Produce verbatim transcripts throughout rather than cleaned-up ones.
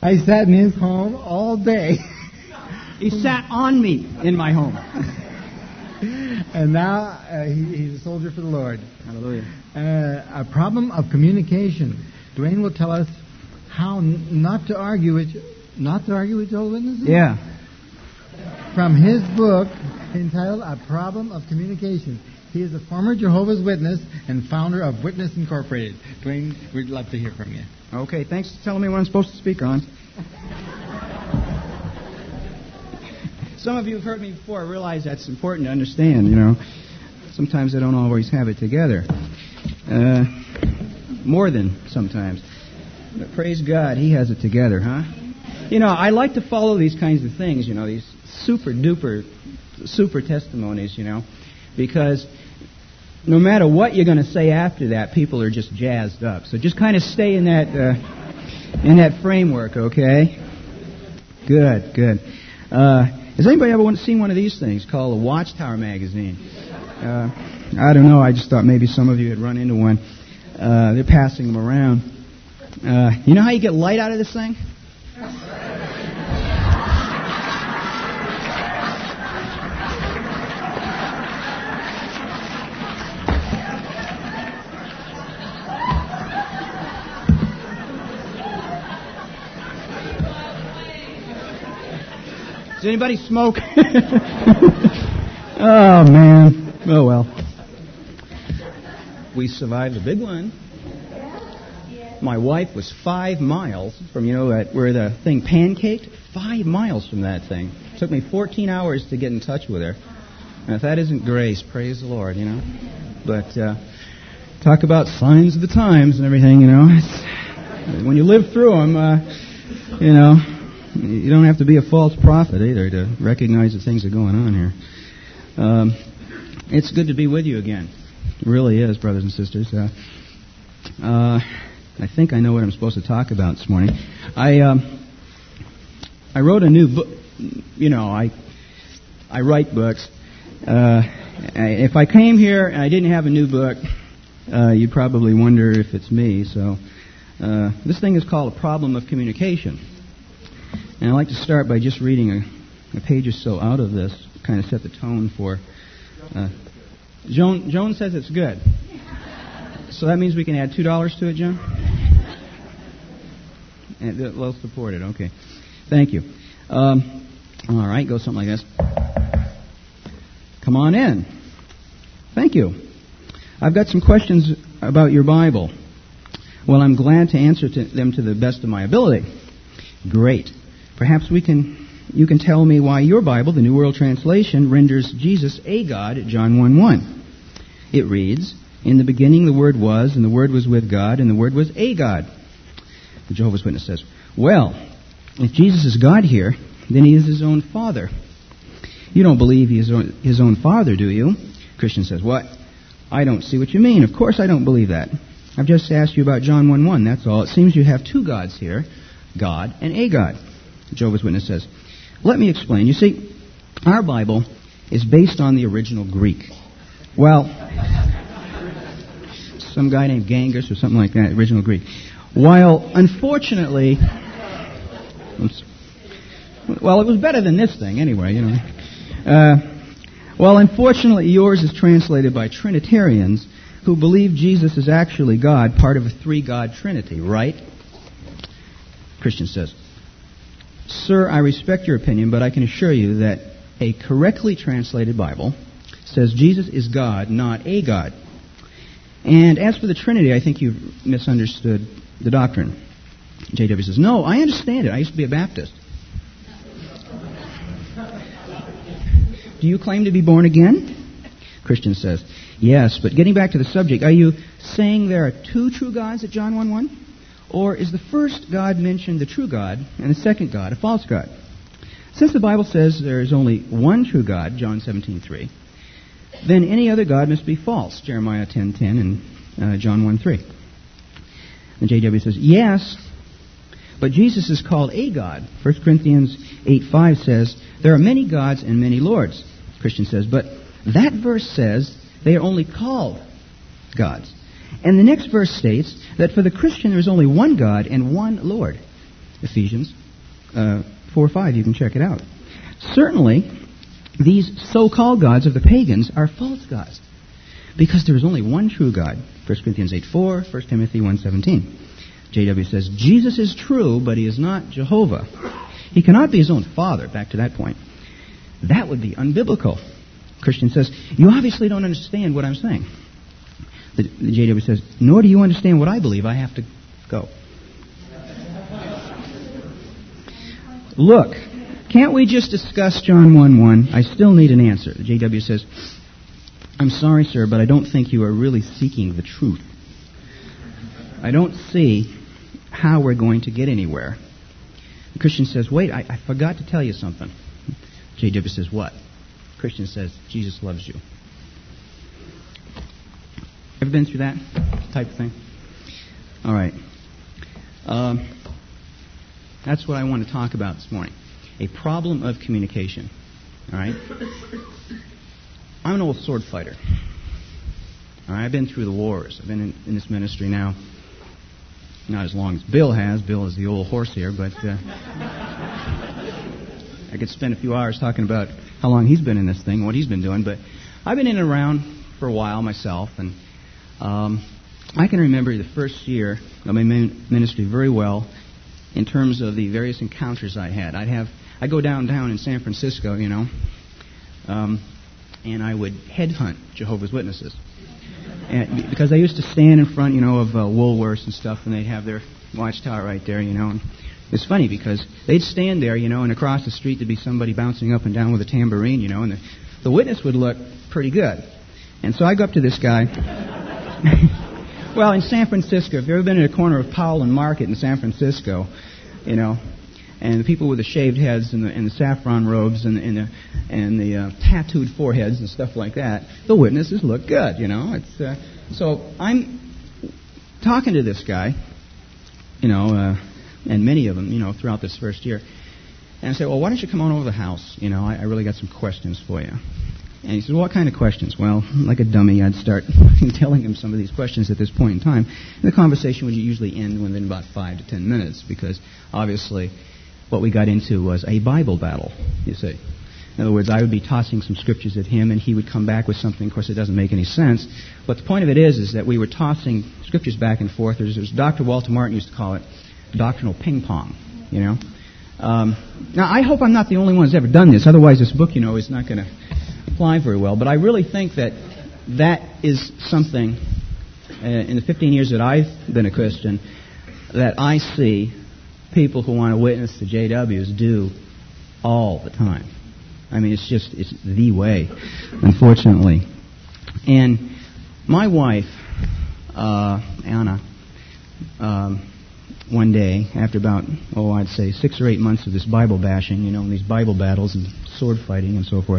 I sat in his home all day. He sat on me in my home. And now uh, he, he's a soldier for the Lord. Hallelujah. Uh, a problem of communication. Dwayne will tell us how n- not to argue with not to argue with Jehovah's Witnesses. Yeah. From his book entitled "A Problem of Communication." He is a former Jehovah's Witness and founder of Witness Incorporated. Dwayne, we'd love to hear from you. Okay, thanks for telling me what I'm supposed to speak on. Some of you have heard me before. I realize that's important to understand, you know. Sometimes I don't always have it together. Uh, more than sometimes. But praise God, He has it together, huh? You know, I like to follow these kinds of things, you know, these super-duper, super testimonies, you know, because no matter what you're going to say after that, people are just jazzed up. So just kind of stay in that uh, in that framework, okay? Good, good. Uh, has anybody ever seen one of these things called a Watchtower magazine? Uh, I don't know. I just thought maybe some of you had run into one. Uh, they're passing them around. Uh, you know how you get light out of this thing? Does anybody smoke? Oh, man. Oh, well. We survived the big one. My wife was five miles from, you know, that where the thing pancaked. Five miles from that thing. It took me fourteen hours to get in touch with her. And if that isn't grace, praise the Lord, you know. But uh, talk about signs of the times and everything, you know. It's, when you live through them, uh, you know, you don't have to be a false prophet either to recognize that things are going on here. Um, it's good to be with you again. It really is, brothers and sisters. Uh, uh, I think I know what I'm supposed to talk about this morning. I um, I wrote a new book. You know, I I write books. Uh, if I came here and I didn't have a new book, uh, you'd probably wonder if it's me. So uh, this thing is called A Problem of Communication. And I'd like to start by just reading a, a page or so out of this, kind of set the tone for... Uh, Joan, Joan says it's good. So that means we can add two dollars to it, Joan? And uh, well supported, okay. Thank you. Um, all right, go something like this. Come on in. Thank you. I've got some questions about your Bible. Well, I'm glad to answer to them to the best of my ability. Great. Perhaps we can, you can tell me why your Bible, the New World Translation, renders Jesus a God at John one one. It reads, "In the beginning the Word was, and the Word was with God, and the Word was a God." The Jehovah's Witness says, well, if Jesus is God here, then He is His own Father. You don't believe He is His own Father, do you? Christian says, what? I don't see what you mean. Of course I don't believe that. I've just asked you about John one one, that's all. It seems you have two gods here, God and a God. The Jehovah's Witness says, let me explain. You see, our Bible is based on the original Greek. Well, some guy named Genghis or something like that, original Greek. While, unfortunately, well, it was better than this thing anyway, you know. Uh, well, unfortunately, yours is translated by Trinitarians who believe Jesus is actually God, part of a three-God Trinity, right? Christian says, sir, I respect your opinion, but I can assure you that a correctly translated Bible says Jesus is God, not a God. And as for the Trinity, I think you've misunderstood the doctrine. J W says, no, I understand it. I used to be a Baptist. Do you claim to be born again? Christian says, yes, but getting back to the subject, are you saying there are two true gods at John one one? Or is the first God mentioned the true God and the second God a false God? Since the Bible says there is only one true God, John seventeen three, then any other God must be false, Jeremiah ten ten and uh, John one three. And J W says, yes, but Jesus is called a God. First Corinthians eight five says, there are many gods and many lords. Christian says, but that verse says they are only called gods. And the next verse states that for the Christian there is only one God and one Lord. Ephesians uh, four or five. You can check it out. Certainly, these so-called gods of the pagans are false gods, because there is only one true God. First Corinthians eight four, First Timothy one seventeen. J W says, Jesus is true, but he is not Jehovah. He cannot be his own father. Back to that point. That would be unbiblical. Christian says, you obviously don't understand what I'm saying. The, the J W says, nor do you understand what I believe. I have to go. Look, can't we just discuss John one one? I still need an answer. The J W says, I'm sorry, sir, but I don't think you are really seeking the truth. I don't see how we're going to get anywhere. The Christian says, wait, I, I forgot to tell you something. J W says, what? Christian says, Jesus loves you. Ever been through that type of thing? All right. Um, that's what I want to talk about this morning. A problem of communication. All right? I'm an old sword fighter. All right? I've been through the wars. I've been in, in this ministry now. Not as long as Bill has. Bill is the old horse here, but uh, I could spend a few hours talking about how long he's been in this thing, what he's been doing. But I've been in and around for a while myself, and um, I can remember the first year of my ministry very well in terms of the various encounters I had. I'd have I'd go downtown in San Francisco, you know, um, and I would headhunt Jehovah's Witnesses. And because I used to stand in front, you know, of uh, Woolworths and stuff, and they'd have their watchtower right there, you know. And it's funny because they'd stand there, you know, and across the street there'd be somebody bouncing up and down with a tambourine, you know, and the, the witness would look pretty good. And so I go up to this guy. Well, in San Francisco, if you've ever been in a corner of Powell and Market in San Francisco, you know, and the people with the shaved heads and the, and the saffron robes and, and the, and the uh, tattooed foreheads and stuff like that, the witnesses look good, you know. It's uh, so I'm talking to this guy, you know, uh, and many of them, you know, throughout this first year. And I say, well, why don't you come on over to the house? You know, I, I really got some questions for you. And he says, well, what kind of questions? Well, like a dummy, I'd start telling him some of these questions at this point in time. And the conversation would usually end within about five to ten minutes because, obviously, what we got into was a Bible battle, you see. In other words, I would be tossing some scriptures at him, and he would come back with something. Of course, it doesn't make any sense. But the point of it is, is that we were tossing scriptures back and forth. There's, there's Doctor Walter Martin used to call it doctrinal ping pong, you know. Um, now, I hope I'm not the only one who's ever done this. Otherwise, this book, you know, is not going to fly very well. But I really think that that is something, uh, in the fifteen years that I've been a Christian, that I see people who want to witness to J Ws do all the time. I mean, it's just, it's the way, unfortunately. And my wife, uh, Anna, um, one day, after about, oh, I'd say six or eight months of this Bible bashing, you know, and these Bible battles and sword fighting and so forth,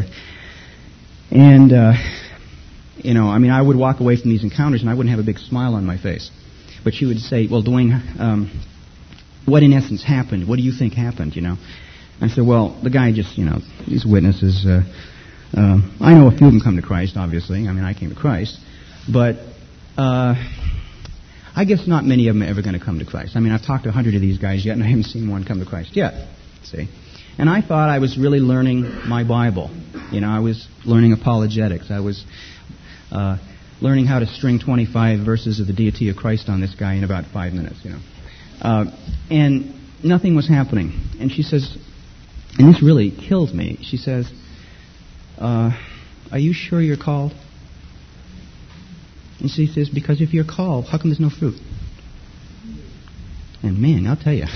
and, uh, you know, I mean, I would walk away from these encounters and I wouldn't have a big smile on my face. But she would say, well, Dwayne, um, what in essence happened? What do you think happened, you know? I said, well, the guy just, you know, these witnesses, uh, uh, I know a few of them come to Christ, obviously. I mean, I came to Christ. But uh, I guess not many of them are ever going to come to Christ. I mean, I've talked to a hundred of these guys yet, and I haven't seen one come to Christ yet, see? And I thought I was really learning my Bible. You know, I was learning apologetics. I was uh, learning how to string twenty-five verses of the deity of Christ on this guy in about five minutes, you know. Uh, and nothing was happening. And she says, and this really killed me, she says, uh, are you sure you're called? And she says, because if you're called, how come there's no fruit? And man, I'll tell you.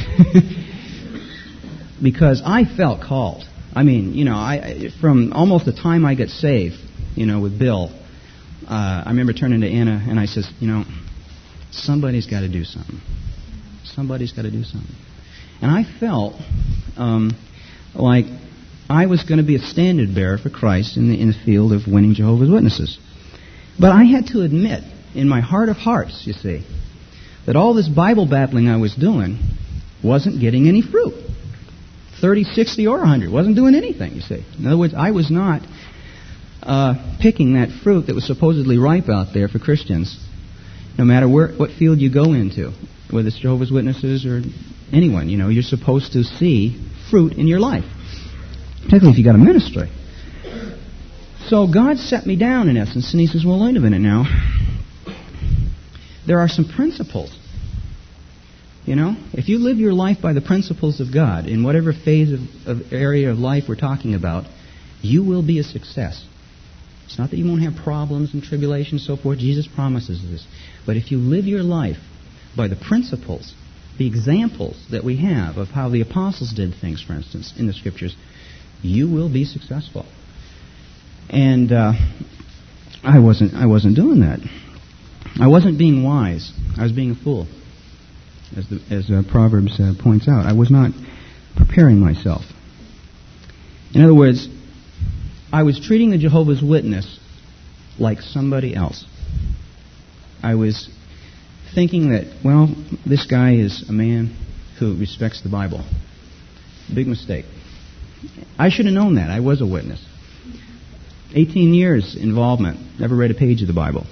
Because I felt called. I mean, you know, I from almost the time I got saved, you know, with Bill, uh, I remember turning to Anna and I says, you know, somebody's got to do something. Somebody's got to do something. And I felt um, like I was going to be a standard bearer for Christ in the, in the field of winning Jehovah's Witnesses. But I had to admit, in my heart of hearts, you see, that all this Bible battling I was doing wasn't getting any fruit. thirty, sixty, or one hundred. Wasn't doing anything, you see. In other words, I was not uh, picking that fruit that was supposedly ripe out there for Christians, no matter where, what field you go into, whether it's Jehovah's Witnesses or anyone. You know, you're supposed to see fruit in your life, particularly if you got a ministry. So God set me down, in essence, and He says, well, wait a minute now. There are some principles. You know, if you live your life by the principles of God, in whatever phase of, of area of life we're talking about, you will be a success. It's not that you won't have problems and tribulations and so forth. Jesus promises this. But if you live your life by the principles, the examples that we have of how the apostles did things, for instance, in the Scriptures, you will be successful. And uh, I wasn't. I wasn't doing that. I wasn't being wise. I was being a fool, as the, as uh, Proverbs uh, points out. I was not preparing myself. In other words, I was treating the Jehovah's Witness like somebody else. I was thinking that, well, this guy is a man who respects the Bible. Big mistake. I should have known that. I was a witness. eighteen years involvement. Never read a page of the Bible.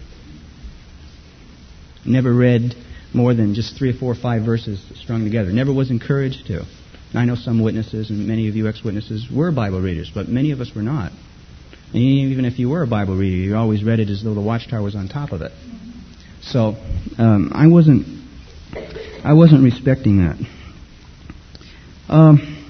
Never read more than just three or four or five verses strung together. Never was encouraged to. I know some witnesses, and many of you ex-witnesses were Bible readers, but many of us were not. And even if you were a Bible reader, you always read it as though the watchtower was on top of it. So um, I wasn't, I wasn't respecting that. Um,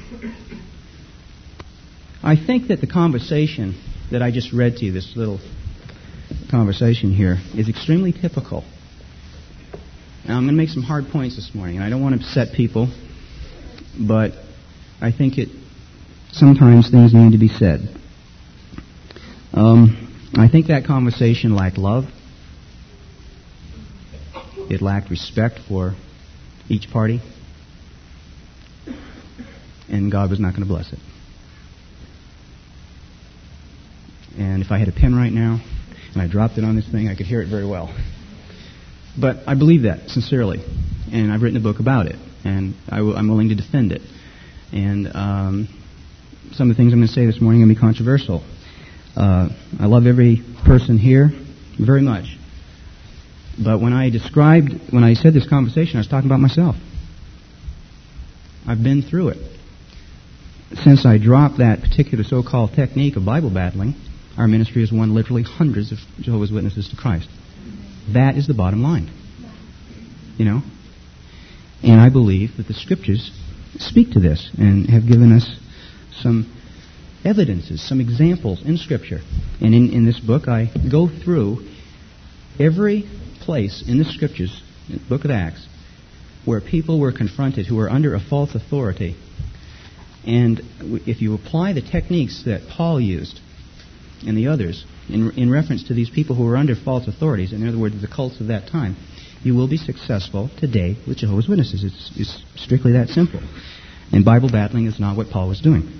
I think that the conversation that I just read to you, this little conversation here, is extremely typical. Now, I'm going to make some hard points this morning, and I don't want to upset people. But I think it sometimes things need to be said. Um, I think that conversation lacked love. It lacked respect for each party. And God was not going to bless it. And if I had a pen right now and I dropped it on this thing, I could hear it very well. But I believe that, sincerely. And I've written a book about it. And I w- I'm willing to defend it. And um, some of the things I'm going to say this morning are going to be controversial. Uh, I love every person here very much. But when I described, when I said this conversation, I was talking about myself. I've been through it. Since I dropped that particular so-called technique of Bible battling, our ministry has won literally hundreds of Jehovah's Witnesses to Christ. That is the bottom line. You know? And I believe that the Scriptures speak to this and have given us some evidences, some examples in Scripture. And in, in this book, I go through every place in the Scriptures, in the book of Acts, where people were confronted who were under a false authority. And if you apply the techniques that Paul used and the others in, in reference to these people who were under false authorities, in other words, the cults of that time, you will be successful today with Jehovah's Witnesses. It's, it's strictly that simple. And Bible battling is not what Paul was doing.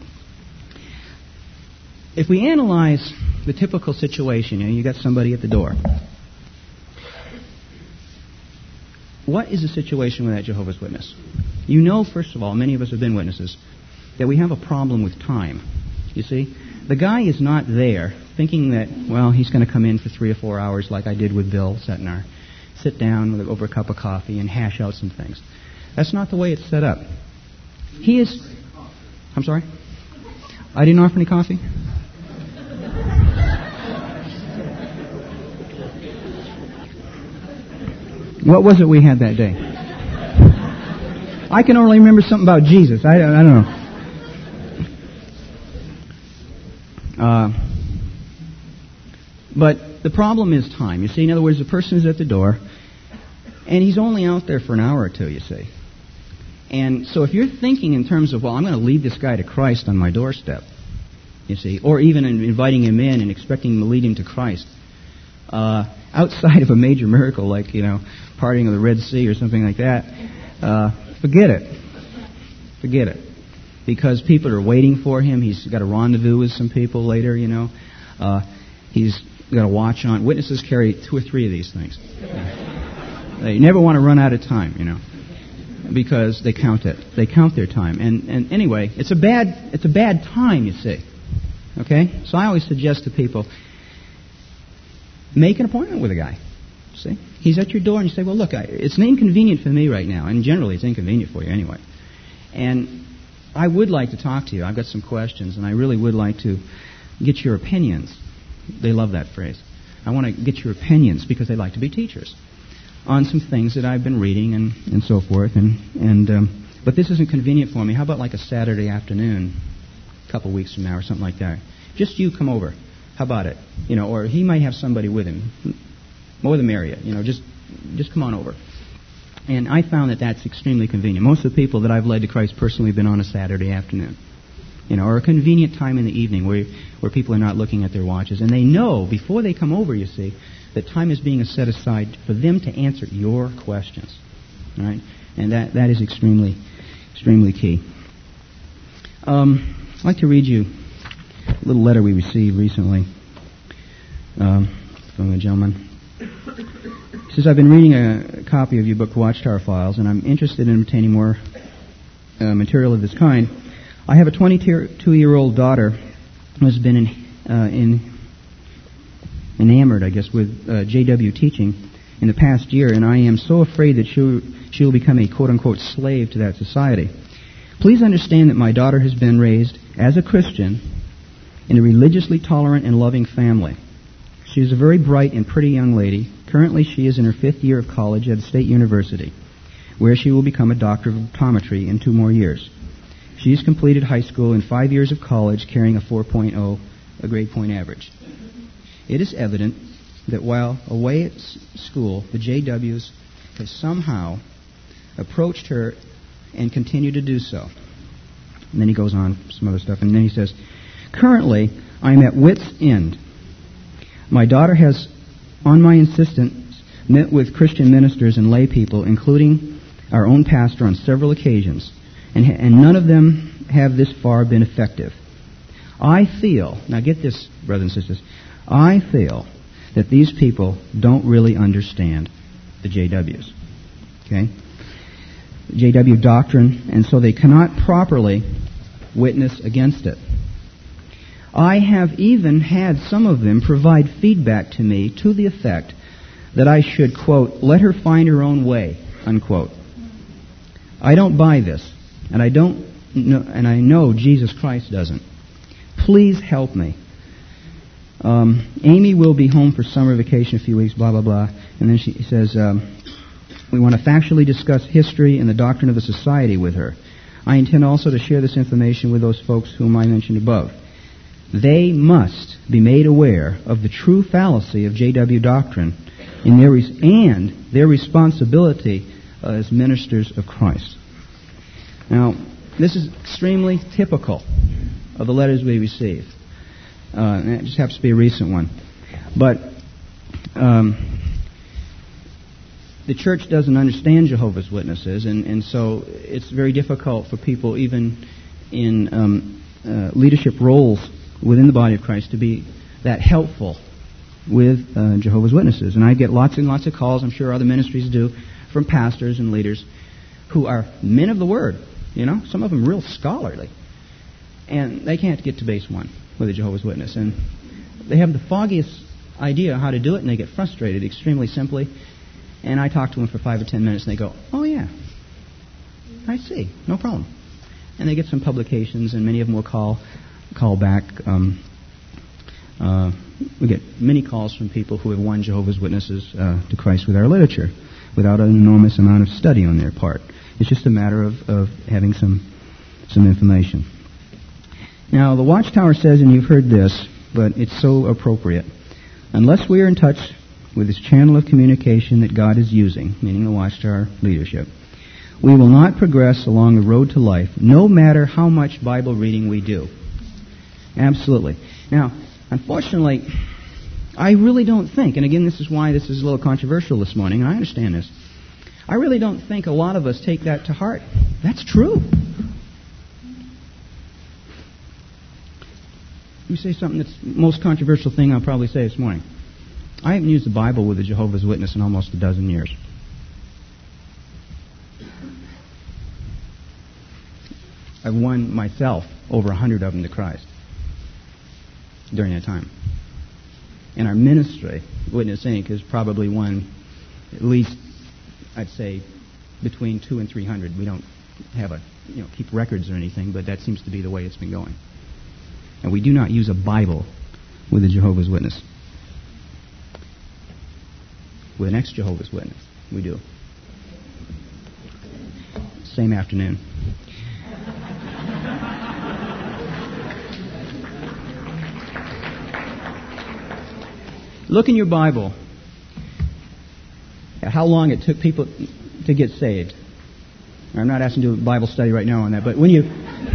If we analyze the typical situation, you know, you got somebody at the door. What is the situation with that Jehovah's Witness? You know, first of all, many of us have been witnesses, that we have a problem with time. You see? The guy is not there thinking that, well, he's going to come in for three or four hours like I did with Bill Setnar. Sit down with, over a cup of coffee and hash out some things. That's not the way it's set up. He is... I'm sorry? I didn't offer any coffee? What was it we had that day? I can only remember something about Jesus. I, I don't know. Uh, but the problem is time. You see, in other words, the person is at the door, and he's only out there for an hour or two, you see. And so if you're thinking in terms of, well, I'm going to lead this guy to Christ on my doorstep, you see, or even in inviting him in and expecting him to lead him to Christ, uh, outside of a major miracle like, you know, parting of the Red Sea or something like that, uh, forget it. Forget it. Because people are waiting for him. He's got a rendezvous with some people later, you know. Uh, he's got a watch on. Witnesses carry two or three of these things. They never want to run out of time, you know, because they count it. They count their time. And, and anyway, it's a bad it's a bad time, you see. Okay? So I always suggest to people, make an appointment with a guy. See? He's at your door and you say, well, look, I, it's inconvenient for me right now. And generally it's inconvenient for you anyway. And I would like to talk to you. I've got some questions, and I really would like to get your opinions. They love that phrase. I want to get your opinions because they like to be teachers on some things that I've been reading and, and so forth. And, and um, but this isn't convenient for me. How about like a Saturday afternoon, a couple weeks from now or something like that? Just you come over. How about it? You know, or he might have somebody with him. More the merrier. You know, just just come on over. And I found that that's extremely convenient. Most of the people that I've led to Christ personally have been on a Saturday afternoon. You know, or a convenient time in the evening where where people are not looking at their watches. And they know, before they come over, you see, that time is being set aside for them to answer your questions. All right? And that, that is extremely, extremely key. Um, I'd like to read you a little letter we received recently um, from a gentleman. He says, I've been reading a copy of your book, Watchtower Files, and I'm interested in obtaining more uh, material of this kind. I have a twenty-two-year-old daughter who has been in, uh, in enamored, I guess, with uh, J W teaching in the past year, and I am so afraid that she she will become a quote-unquote slave to that society. Please understand that my daughter has been raised as a Christian in a religiously tolerant and loving family. She is a very bright and pretty young lady. Currently, she is in her fifth year of college at a state university, where she will become a doctor of optometry in two more years. She has completed high school and five years of college, carrying a four point oh, a grade point average. It is evident that while away at school, the J Ws have somehow approached her and continue to do so. And then he goes on some other stuff, and then he says, currently, I am at wit's end. My daughter has, on my insistence, met with Christian ministers and lay people, including our own pastor, on several occasions, and, and none of them have this far been effective. I feel, now get this, brothers and sisters, I feel that these people don't really understand the J Ws. Okay? J W doctrine, and so they cannot properly witness against it. I have even had some of them provide feedback to me to the effect that I should, quote, let her find her own way, unquote. I don't buy this, and I don't know, and I know Jesus Christ doesn't. Please help me. Um, Amy will be home for summer vacation a few weeks, blah, blah, blah. And then she says, um, we want to factually discuss history and the doctrine of the society with her. I intend also to share this information with those folks whom I mentioned above. They must be made aware of the true fallacy of J W doctrine in their res- and their responsibility uh, as ministers of Christ. Now, this is extremely typical of the letters we receive. Uh, and it just happens to be a recent one. But um, the church doesn't understand Jehovah's Witnesses, and, and so it's very difficult for people, even in um, uh, leadership roles within the body of Christ, to be that helpful with uh, Jehovah's Witnesses. And I get lots and lots of calls, I'm sure other ministries do, from pastors and leaders who are men of the Word, you know, some of them real scholarly. And they can't get to base one with a Jehovah's Witness. And they have the foggiest idea how to do it, and they get frustrated extremely simply. And I talk to them for five or ten minutes, and they go, oh, yeah, I see, no problem. And they get some publications, and many of them will call call back. Um, uh, we get many calls from people who have won Jehovah's Witnesses uh, to Christ with our literature without an enormous amount of study on their part. It's just a matter of, of having some some information. Now, the Watchtower says, and you've heard this, but it's so appropriate, unless we are in touch with this channel of communication that God is using, meaning the Watchtower leadership, we will not progress along the road to life, no matter how much Bible reading we do. Absolutely. Now, unfortunately, I really don't think, and again, this is why this is a little controversial this morning, and I understand this, I really don't think a lot of us take that to heart. That's true. Let me say something that's the most controversial thing I'll probably say this morning. I haven't used the Bible with a Jehovah's Witness in almost a dozen years. I've won myself over a hundred of them to Christ during that time. And our ministry, Witness Incorporated, has probably won at least, I'd say, between two and three hundred. We don't have a, you know, keep records or anything, but that seems to be the way it's been going. And we do not use a Bible with a Jehovah's Witness. With an ex-Jehovah's Witness, we do. Same afternoon. Look in your Bible at how long it took people to get saved. I'm not asking you to do a Bible study right now on that, but when you...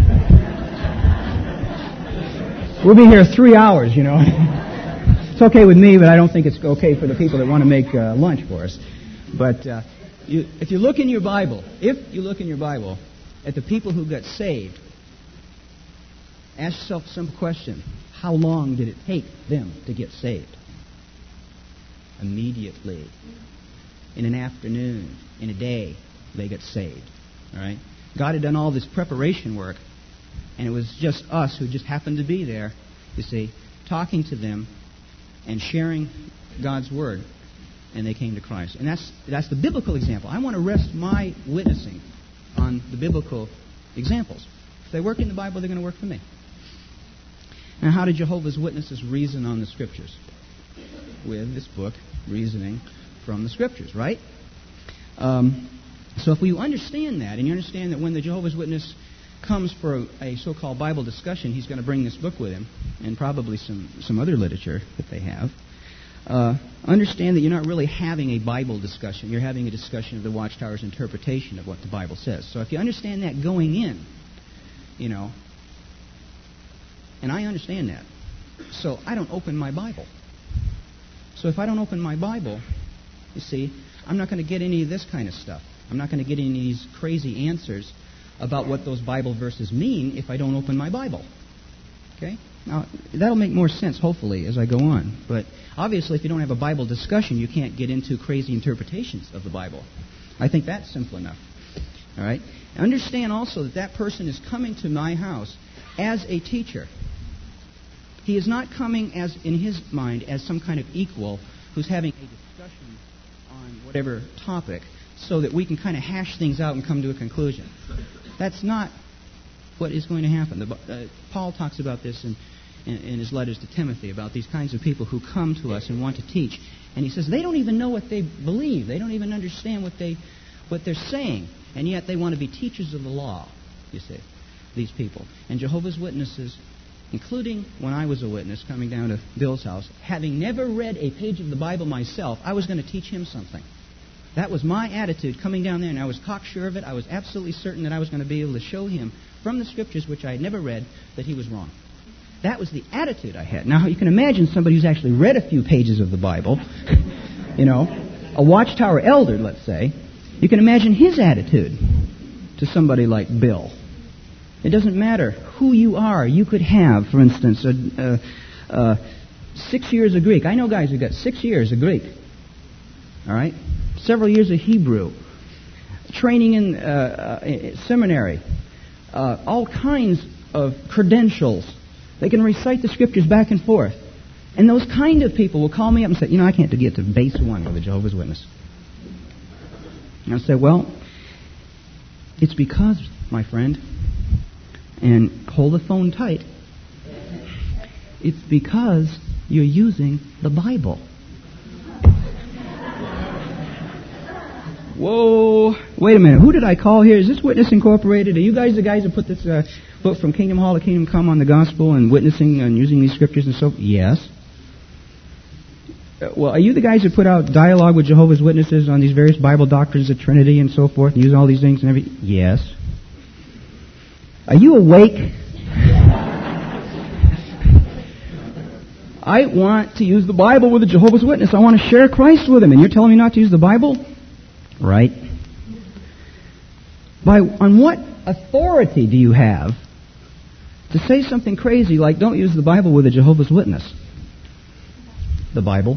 We'll be here three hours, you know. It's okay with me, but I don't think it's okay for the people that want to make uh, lunch for us. But uh, you, if you look in your Bible, if you look in your Bible at the people who got saved, ask yourself a simple question. How long did it take them to get saved? Immediately. In an afternoon, in a day, they got saved. All right? God had done all this preparation work, and it was just us who just happened to be there, you see, talking to them and sharing God's Word, and they came to Christ. And that's that's the biblical example. I want to rest my witnessing on the biblical examples. If they work in the Bible, they're going to work for me. Now, how do Jehovah's Witnesses reason on the Scriptures? With this book, Reasoning from the Scriptures, right? Um, so if we understand that, and you understand that when the Jehovah's Witness comes for a, a so-called Bible discussion, he's going to bring this book with him, and probably some, some other literature that they have. Uh, understand that you're not really having a Bible discussion. You're having a discussion of the Watchtower's interpretation of what the Bible says. So if you understand that going in, you know, and I understand that, so I don't open my Bible. So if I don't open my Bible, you see, I'm not going to get any of this kind of stuff. I'm not going to get any of these crazy answers about what those Bible verses mean if I don't open my Bible. Okay? Now, that'll make more sense, hopefully, as I go on. But obviously, if you don't have a Bible discussion, you can't get into crazy interpretations of the Bible. I think that's simple enough. All right? Understand also that that person is coming to my house as a teacher. He is not coming as, in his mind, as some kind of equal who's having a discussion on whatever topic so that we can kind of hash things out and come to a conclusion. That's not what is going to happen. The, uh, Paul talks about this in, in, in his letters to Timothy, about these kinds of people who come to us and want to teach. And he says they don't even know what they believe. They don't even understand what, they, what they're saying. And yet they want to be teachers of the law, you see, these people. And Jehovah's Witnesses, including when I was a witness coming down to Bill's house, having never read a page of the Bible myself, I was going to teach him something. That was my attitude coming down there, and I was cocksure of it. I was absolutely certain that I was going to be able to show him from the Scriptures, which I had never read, that he was wrong. That was the attitude I had. Now, you can imagine somebody who's actually read a few pages of the Bible, you know, a Watchtower elder, let's say. You can imagine his attitude to somebody like Bill. It doesn't matter who you are. You could have, for instance, a, a, a six years of Greek. I know guys who got six years of Greek. All right? Several years of Hebrew. Training in uh, uh, seminary. Uh, all kinds of credentials. They can recite the Scriptures back and forth. And those kind of people will call me up and say, you know, I can't get to base one with a Jehovah's Witness. And I'll say, well, it's because, my friend, and hold the phone tight, it's because you're using the Bible. Whoa, wait a minute, who did I call here? Is this Witness Incorporated? Are you guys the guys who put this uh, book From Kingdom Hall to Kingdom Come on the gospel and witnessing and using these scriptures and so forth? Yes. Uh, well, are you the guys who put out Dialogue with Jehovah's Witnesses on these various Bible doctrines of Trinity and so forth and use all these things and everything? Yes. Are you awake? I want to use the Bible with a Jehovah's Witness. I want to share Christ with him. And you're telling me not to use the Bible? Right. By on what authority do you have to say something crazy like don't use the Bible with a Jehovah's Witness? The Bible.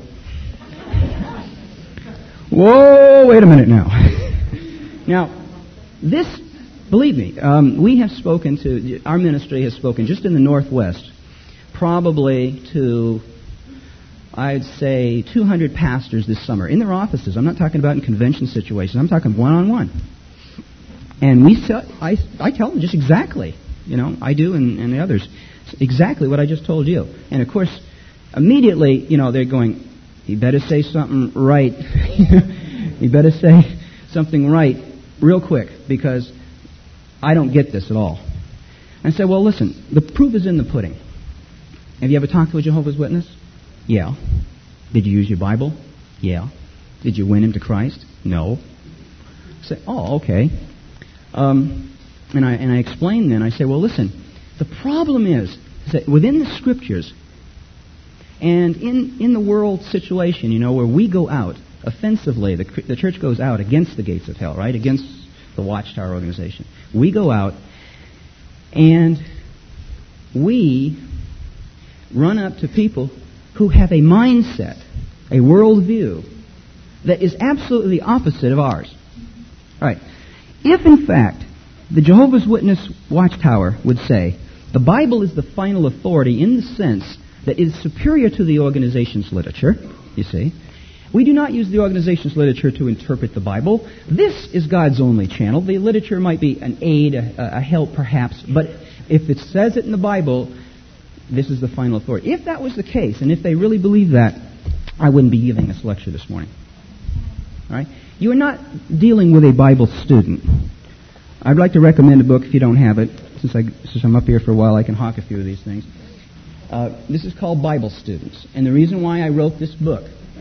Whoa, wait a minute now. Now, this, believe me, um, we have spoken to, our ministry has spoken just in the Northwest, probably to I'd say, two hundred pastors this summer in their offices. I'm not talking about in convention situations. I'm talking one-on-one. And we, I, I tell them just exactly, you know, I do and, and the others, exactly what I just told you. And, of course, immediately, you know, they're going, you better say something right. You better say something right real quick, because I don't get this at all. And I say, well, listen, the proof is in the pudding. Have you ever talked to a Jehovah's Witness? Yeah. Did you use your Bible? Yeah. Did you win him to Christ? No. I say, oh, okay. Um, and I and I explain then, I say, well, listen, the problem is, is that within the Scriptures and in, in the world situation, you know, where we go out offensively, the, the church goes out against the gates of hell, right, against the Watchtower organization. We go out and we run up to people who have a mindset, a worldview, that is absolutely the opposite of ours. All right. If, in fact, the Jehovah's Witness Watchtower would say, the Bible is the final authority in the sense that it is superior to the organization's literature, you see, we do not use the organization's literature to interpret the Bible. This is God's only channel. The literature might be an aid, a, a help perhaps, but if it says it in the Bible, this is the final authority. If that was the case, and if they really believe that, I wouldn't be giving this lecture this morning. All right? You are not dealing with a Bible student. I'd like to recommend a book if you don't have it. Since, I, since I'm up here for a while, I can hawk a few of these things. Uh, this is called Bible Students. And the reason why I wrote this book,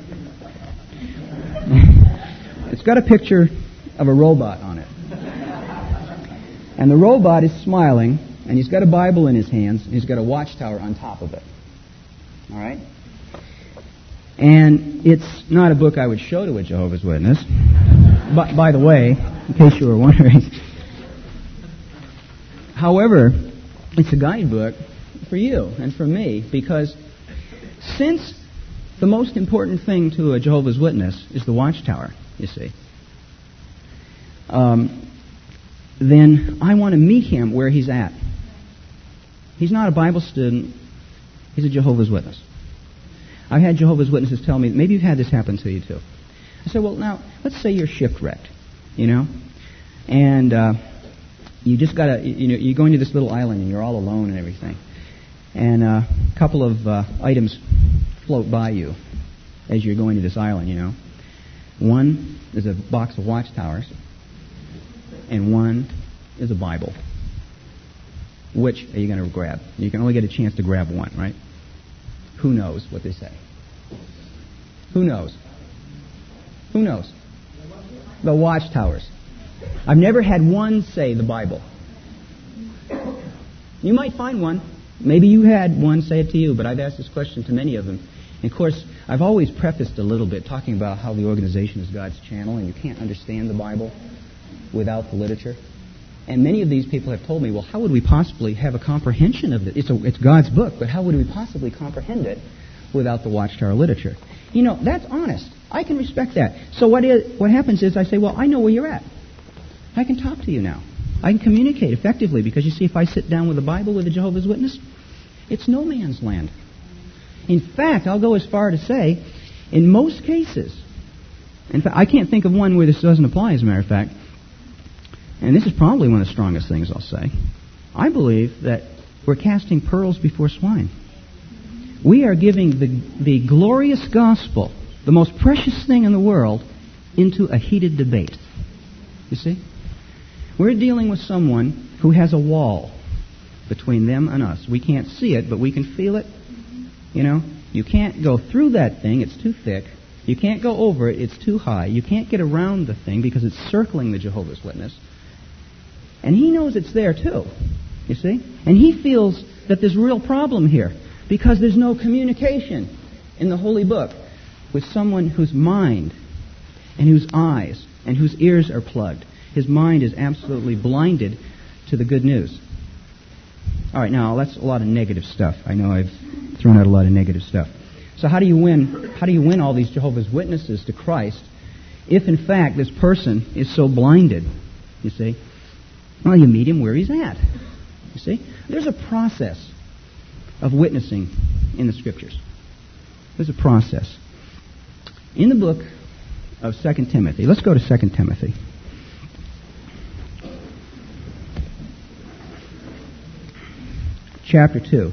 it's got a picture of a robot on it. And the robot is smiling, and he's got a Bible in his hands, and he's got a watchtower on top of it. All right? And it's not a book I would show to a Jehovah's Witness. But, by the way, in case you were wondering. However, it's a guidebook for you and for me, because since the most important thing to a Jehovah's Witness is the watchtower, you see, um, then I want to meet him where he's at. He's not a Bible student. He's a Jehovah's Witness. I've had Jehovah's Witnesses tell me, maybe you've had this happen to you too. I said, well, now, let's say you're shipwrecked, you know, and uh, you just got to, you know, you're going to this little island and you're all alone and everything. And uh, a couple of uh, items float by you as you're going to this island, you know. One is a box of watchtowers, and one is a Bible. Which are you going to grab? You can only get a chance to grab one, right? Who knows what they say? Who knows? Who knows? The watchtowers. I've never had one say the Bible. You might find one. Maybe you had one say it to you, but I've asked this question to many of them. And of course, I've always prefaced a little bit talking about how the organization is God's channel, and you can't understand the Bible without the literature. And many of these people have told me, well, how would we possibly have a comprehension of it? It's, a, it's God's book, but how would we possibly comprehend it without the Watchtower literature? You know, that's honest. I can respect that. So what is, what happens is I say, well, I know where you're at. I can talk to you now. I can communicate effectively, because you see, if I sit down with the Bible with a Jehovah's Witness, it's no man's land. In fact, I'll go as far to say, in most cases, in fact, I can't think of one where this doesn't apply, as a matter of fact, and this is probably one of the strongest things I'll say, I believe that we're casting pearls before swine. We are giving the, the glorious gospel, the most precious thing in the world, into a heated debate. You see? We're dealing with someone who has a wall between them and us. We can't see it, but we can feel it. You know, you can't go through that thing. It's too thick. You can't go over it. It's too high. You can't get around the thing because it's circling the Jehovah's Witness. And he knows it's there too, you see? And he feels that there's a real problem here because there's no communication in the Holy Book with someone whose mind and whose eyes and whose ears are plugged. His mind is absolutely blinded to the good news. All right, now that's a lot of negative stuff. I know I've thrown out a lot of negative stuff. So how do you win? How do you win all these Jehovah's Witnesses to Christ if, in fact, this person is so blinded? You see, well, you meet him where he's at. You see, there's a process of witnessing in the Scriptures. There's a process. In the book of Second Timothy, let's go to Second Timothy. Chapter two.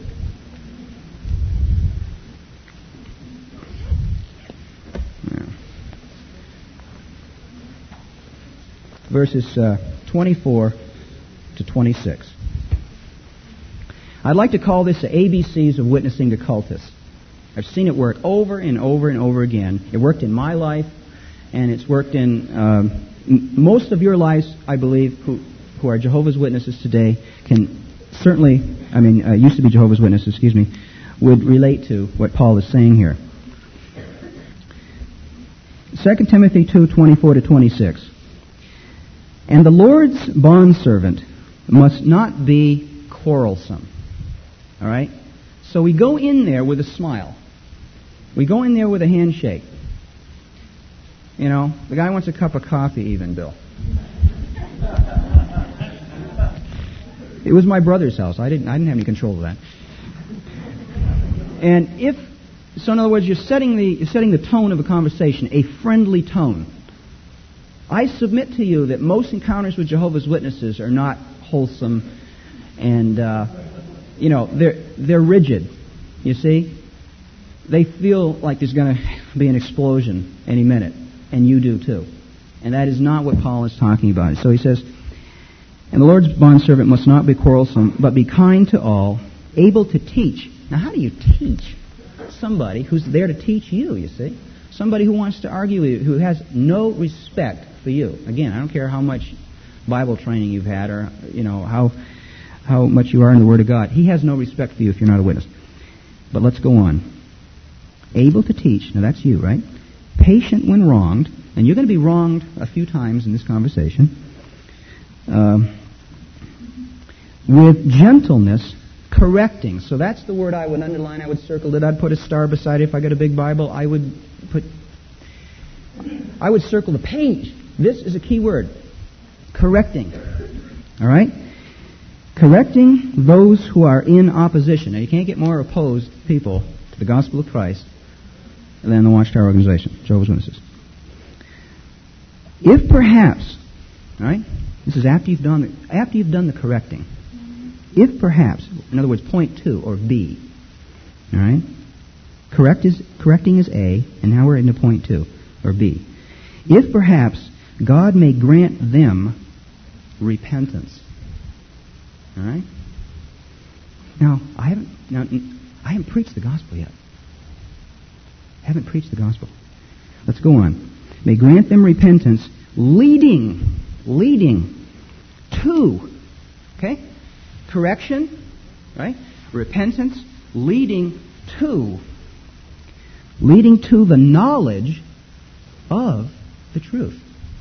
Verses uh, twenty-four to twenty-six. I'd like to call this the A B Cs of witnessing to cultists. I've seen it work over and over and over again. It worked in my life, and it's worked in um, m- most of your lives, I believe, who, who are Jehovah's Witnesses today, can certainly, I mean, uh, used to be Jehovah's Witnesses, excuse me, would relate to what Paul is saying here. Second Timothy two, twenty-four to twenty-six. And the Lord's bondservant must not be quarrelsome. All right? So we go in there with a smile. We go in there with a handshake. You know, the guy wants a cup of coffee even, Bill. It was my brother's house. I didn't I didn't have any control of that. And if so in other words, you're setting the you're setting the tone of a conversation, a friendly tone. I submit to you that most encounters with Jehovah's Witnesses are not wholesome, and uh, you know they're they're rigid. You see, they feel like there's going to be an explosion any minute, and you do too. And that is not what Paul is talking about. So he says, "And the Lord's bondservant must not be quarrelsome, but be kind to all, able to teach." Now, how do you teach somebody who's there to teach you? You see, somebody who wants to argue with you, who has no respect for you. Again, I don't care how much Bible training you've had or, you know, how how much you are in the Word of God. He has no respect for you if you're not a witness. But let's go on. Able to teach. Now, that's you, right? Patient when wronged. And you're going to be wronged a few times in this conversation. Um, with gentleness, correcting. So that's the word I would underline. I would circle it. I'd put a star beside it. If I got a big Bible, I would put... I would circle the page. This is a key word. Correcting. All right? Correcting those who are in opposition. Now, you can't get more opposed people to the gospel of Christ than the Watchtower organization, Jehovah's Witnesses. If perhaps, all right, this is after you've done the, after you've done the correcting. If perhaps, in other words, point two or B, all right, correct is correcting is A, and now we're into point two or B. If perhaps God may grant them repentance. All right? Now, I haven't now I haven't preached the gospel yet. I haven't preached the gospel. Let's go on. May grant them repentance, leading, leading to, okay? Correction, right? Repentance, leading to, leading to the knowledge of the truth.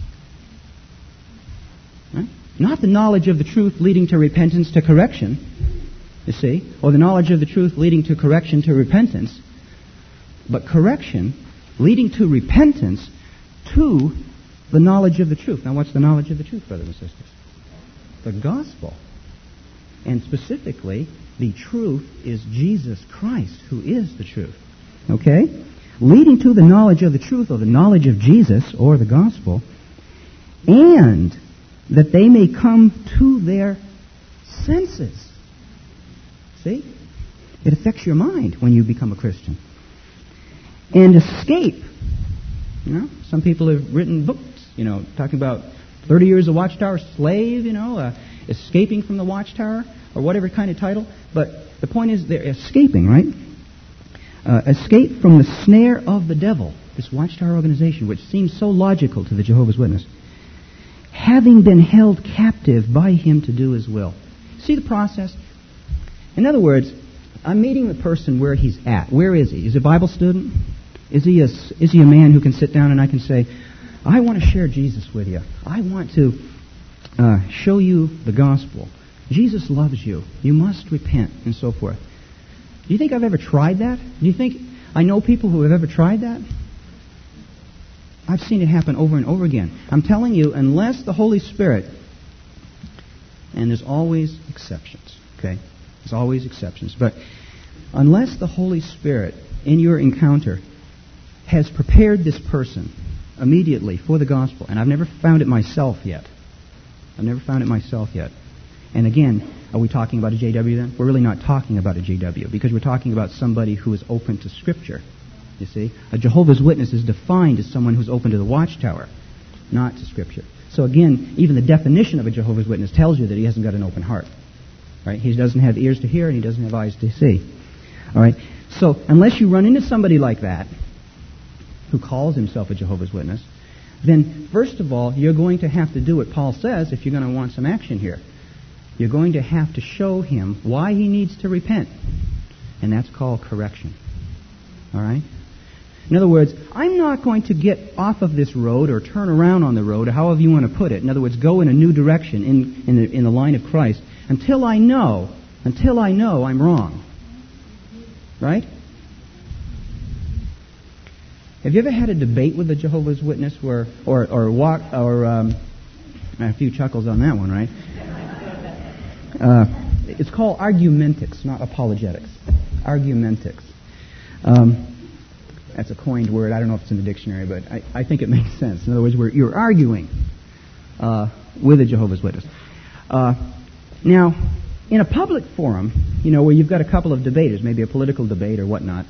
Right? Not the knowledge of the truth leading to repentance to correction, you see, or the knowledge of the truth leading to correction to repentance, but correction leading to repentance to the knowledge of the truth. Now, what's the knowledge of the truth, brothers and sisters? The gospel. And specifically, the truth is Jesus Christ, who is the truth. Okay? Leading to the knowledge of the truth, or the knowledge of Jesus, or the gospel, and that they may come to their senses. See? It affects your mind when you become a Christian. And escape. You know, some people have written books, you know, talking about thirty years of Watchtower slave, you know, uh, escaping from the Watchtower, or whatever kind of title. But the point is they're escaping, right? Uh, escape from the snare of the devil, this Watchtower organization, which seems so logical to the Jehovah's Witness, having been held captive by him to do his will. See the process? In other words, I'm meeting the person where he's at. Where is he? Is he a Bible student? Is he a, is he a man who can sit down and I can say, I want to share Jesus with you. I want to uh, show you the gospel. Jesus loves you. You must repent, and so forth. Do you think I've ever tried that? Do you think I know people who have ever tried that? I've seen it happen over and over again. I'm telling you, unless the Holy Spirit, and there's always exceptions, okay? There's always exceptions. But unless the Holy Spirit in your encounter has prepared this person immediately for the gospel. And I've never found it myself yet. I've never found it myself yet. And again, are we talking about a J W then? We're really not talking about a J W because we're talking about somebody who is open to Scripture. You see? A Jehovah's Witness is defined as someone who's open to the watchtower, not to Scripture. So again, even the definition of a Jehovah's Witness tells you that he hasn't got an open heart. Right? He doesn't have ears to hear and he doesn't have eyes to see. All right? So unless you run into somebody like that who calls himself a Jehovah's Witness, then first of all, you're going to have to do what Paul says if you're going to want some action here. You're going to have to show him why he needs to repent. And that's called correction. All right? In other words, I'm not going to get off of this road or turn around on the road, or however you want to put it. In other words, go in a new direction in, in, the, in the line of Christ until I know, until I know I'm wrong. Right? Have you ever had a debate with a Jehovah's Witness where, or, or walk, or, um, a few chuckles on that one, right? Uh, it's called argumentics, not apologetics. Argumentics. Um, that's a coined word. I don't know if it's in the dictionary, but I, I think it makes sense. In other words, we're, you're arguing uh, with a Jehovah's Witness. Uh, now, in a public forum, you know, where you've got a couple of debaters, maybe a political debate or whatnot,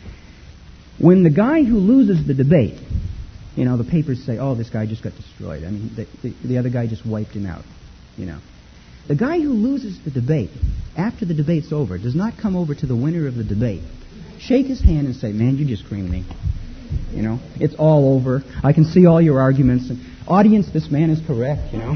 when the guy who loses the debate, you know, the papers say, oh, this guy just got destroyed. I mean, the, the, the other guy just wiped him out, you know. The guy who loses the debate, after the debate's over, does not come over to the winner of the debate, shake his hand and say, man, you just creamed me. You know, it's all over. I can see all your arguments. And, audience, this man is correct, you know.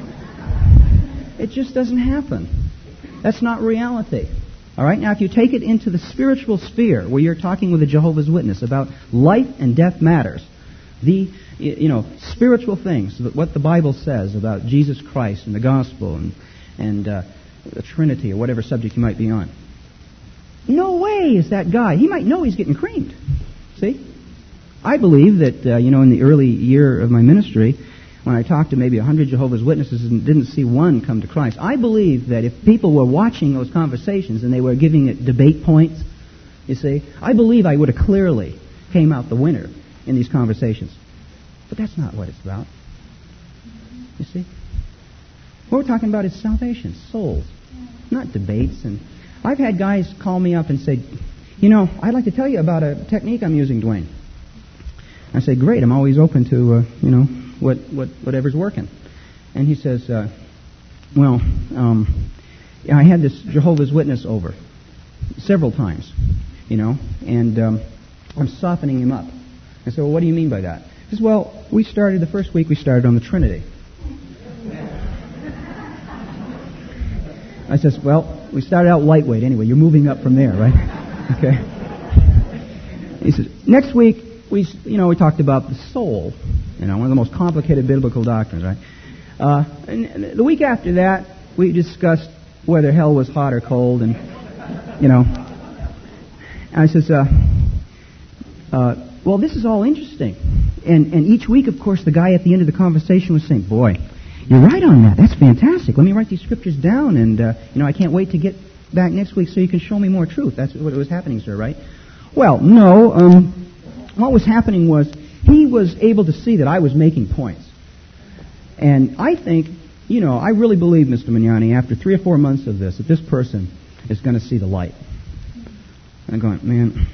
It just doesn't happen. That's not reality. All right? Now, if you take it into the spiritual sphere, where you're talking with a Jehovah's Witness about life and death matters, the, you know, spiritual things, what the Bible says about Jesus Christ and the gospel and, and uh, the Trinity or whatever subject you might be on, no way is that guy. He might know he's getting creamed. See? I believe that, uh, you know, in the early year of my ministry, when I talked to maybe a hundred Jehovah's Witnesses and didn't see one come to Christ, I believe that if people were watching those conversations and they were giving it debate points, you see, I believe I would have clearly came out the winner in these conversations. But that's not what it's about. You see? What we're talking about is salvation, souls, not debates. And I've had guys call me up and say, you know, I'd like to tell you about a technique I'm using, Dwayne. I say, great, I'm always open to, uh, you know, what, what whatever's working. And he says, uh, well, um, I had this Jehovah's Witness over several times, you know, and um, I'm softening him up. I said, well, what do you mean by that? He says, well, we started, the first week we started on the Trinity. I says, well, we started out lightweight anyway. You're moving up from there, right? Okay. He says, next week, we, you know, we talked about the soul, you know, one of the most complicated biblical doctrines, right? Uh, and the week after that, we discussed whether hell was hot or cold, and, you know. And I says, uh, uh, well, this is all interesting. And, and each week, of course, the guy at the end of the conversation was saying, boy, you're right on that. That's fantastic. Let me write these scriptures down, and, uh, you know, I can't wait to get back next week so you can show me more truth. That's what was happening, sir, right? Well, no. Um, what was happening was he was able to see that I was making points. And I think, you know, I really believe, Mister Magnani, after three or four months of this, that this person is going to see the light. And I'm going, man,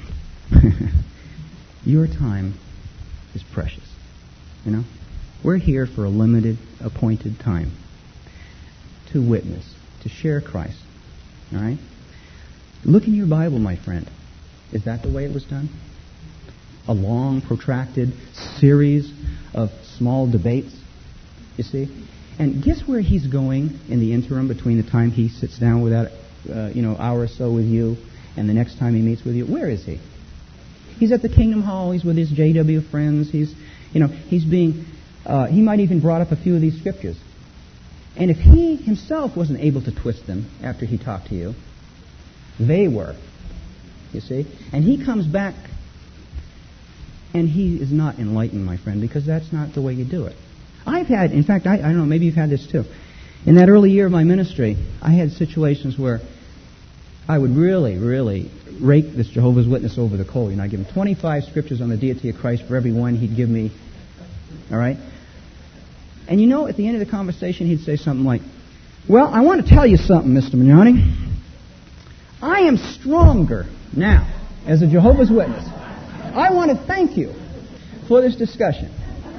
your time is precious. You know? We're here for a limited, appointed time to witness, to share Christ. All right? Look in your Bible, my friend. Is that the way it was done? A long, protracted series of small debates, you see? And guess where he's going in the interim between the time he sits down with that, uh, you know, hour or so with you and the next time he meets with you? Where is he? He's at the Kingdom Hall. He's with his J W friends. He's, you know, he's being... Uh, he might even brought up a few of these scriptures. And if he himself wasn't able to twist them after he talked to you, they were. You see? And he comes back and he is not enlightened, my friend, because that's not the way you do it. I've had, in fact, I, I don't know, maybe you've had this too. In that early year of my ministry, I had situations where I would really, really rake this Jehovah's Witness over the coal. You know, I give him twenty-five scriptures on the deity of Christ. For every one he'd give me. All right? And you know, at the end of the conversation, he'd say something like, well, I want to tell you something, Mister Magnani. I am stronger now as a Jehovah's Witness. I want to thank you for this discussion.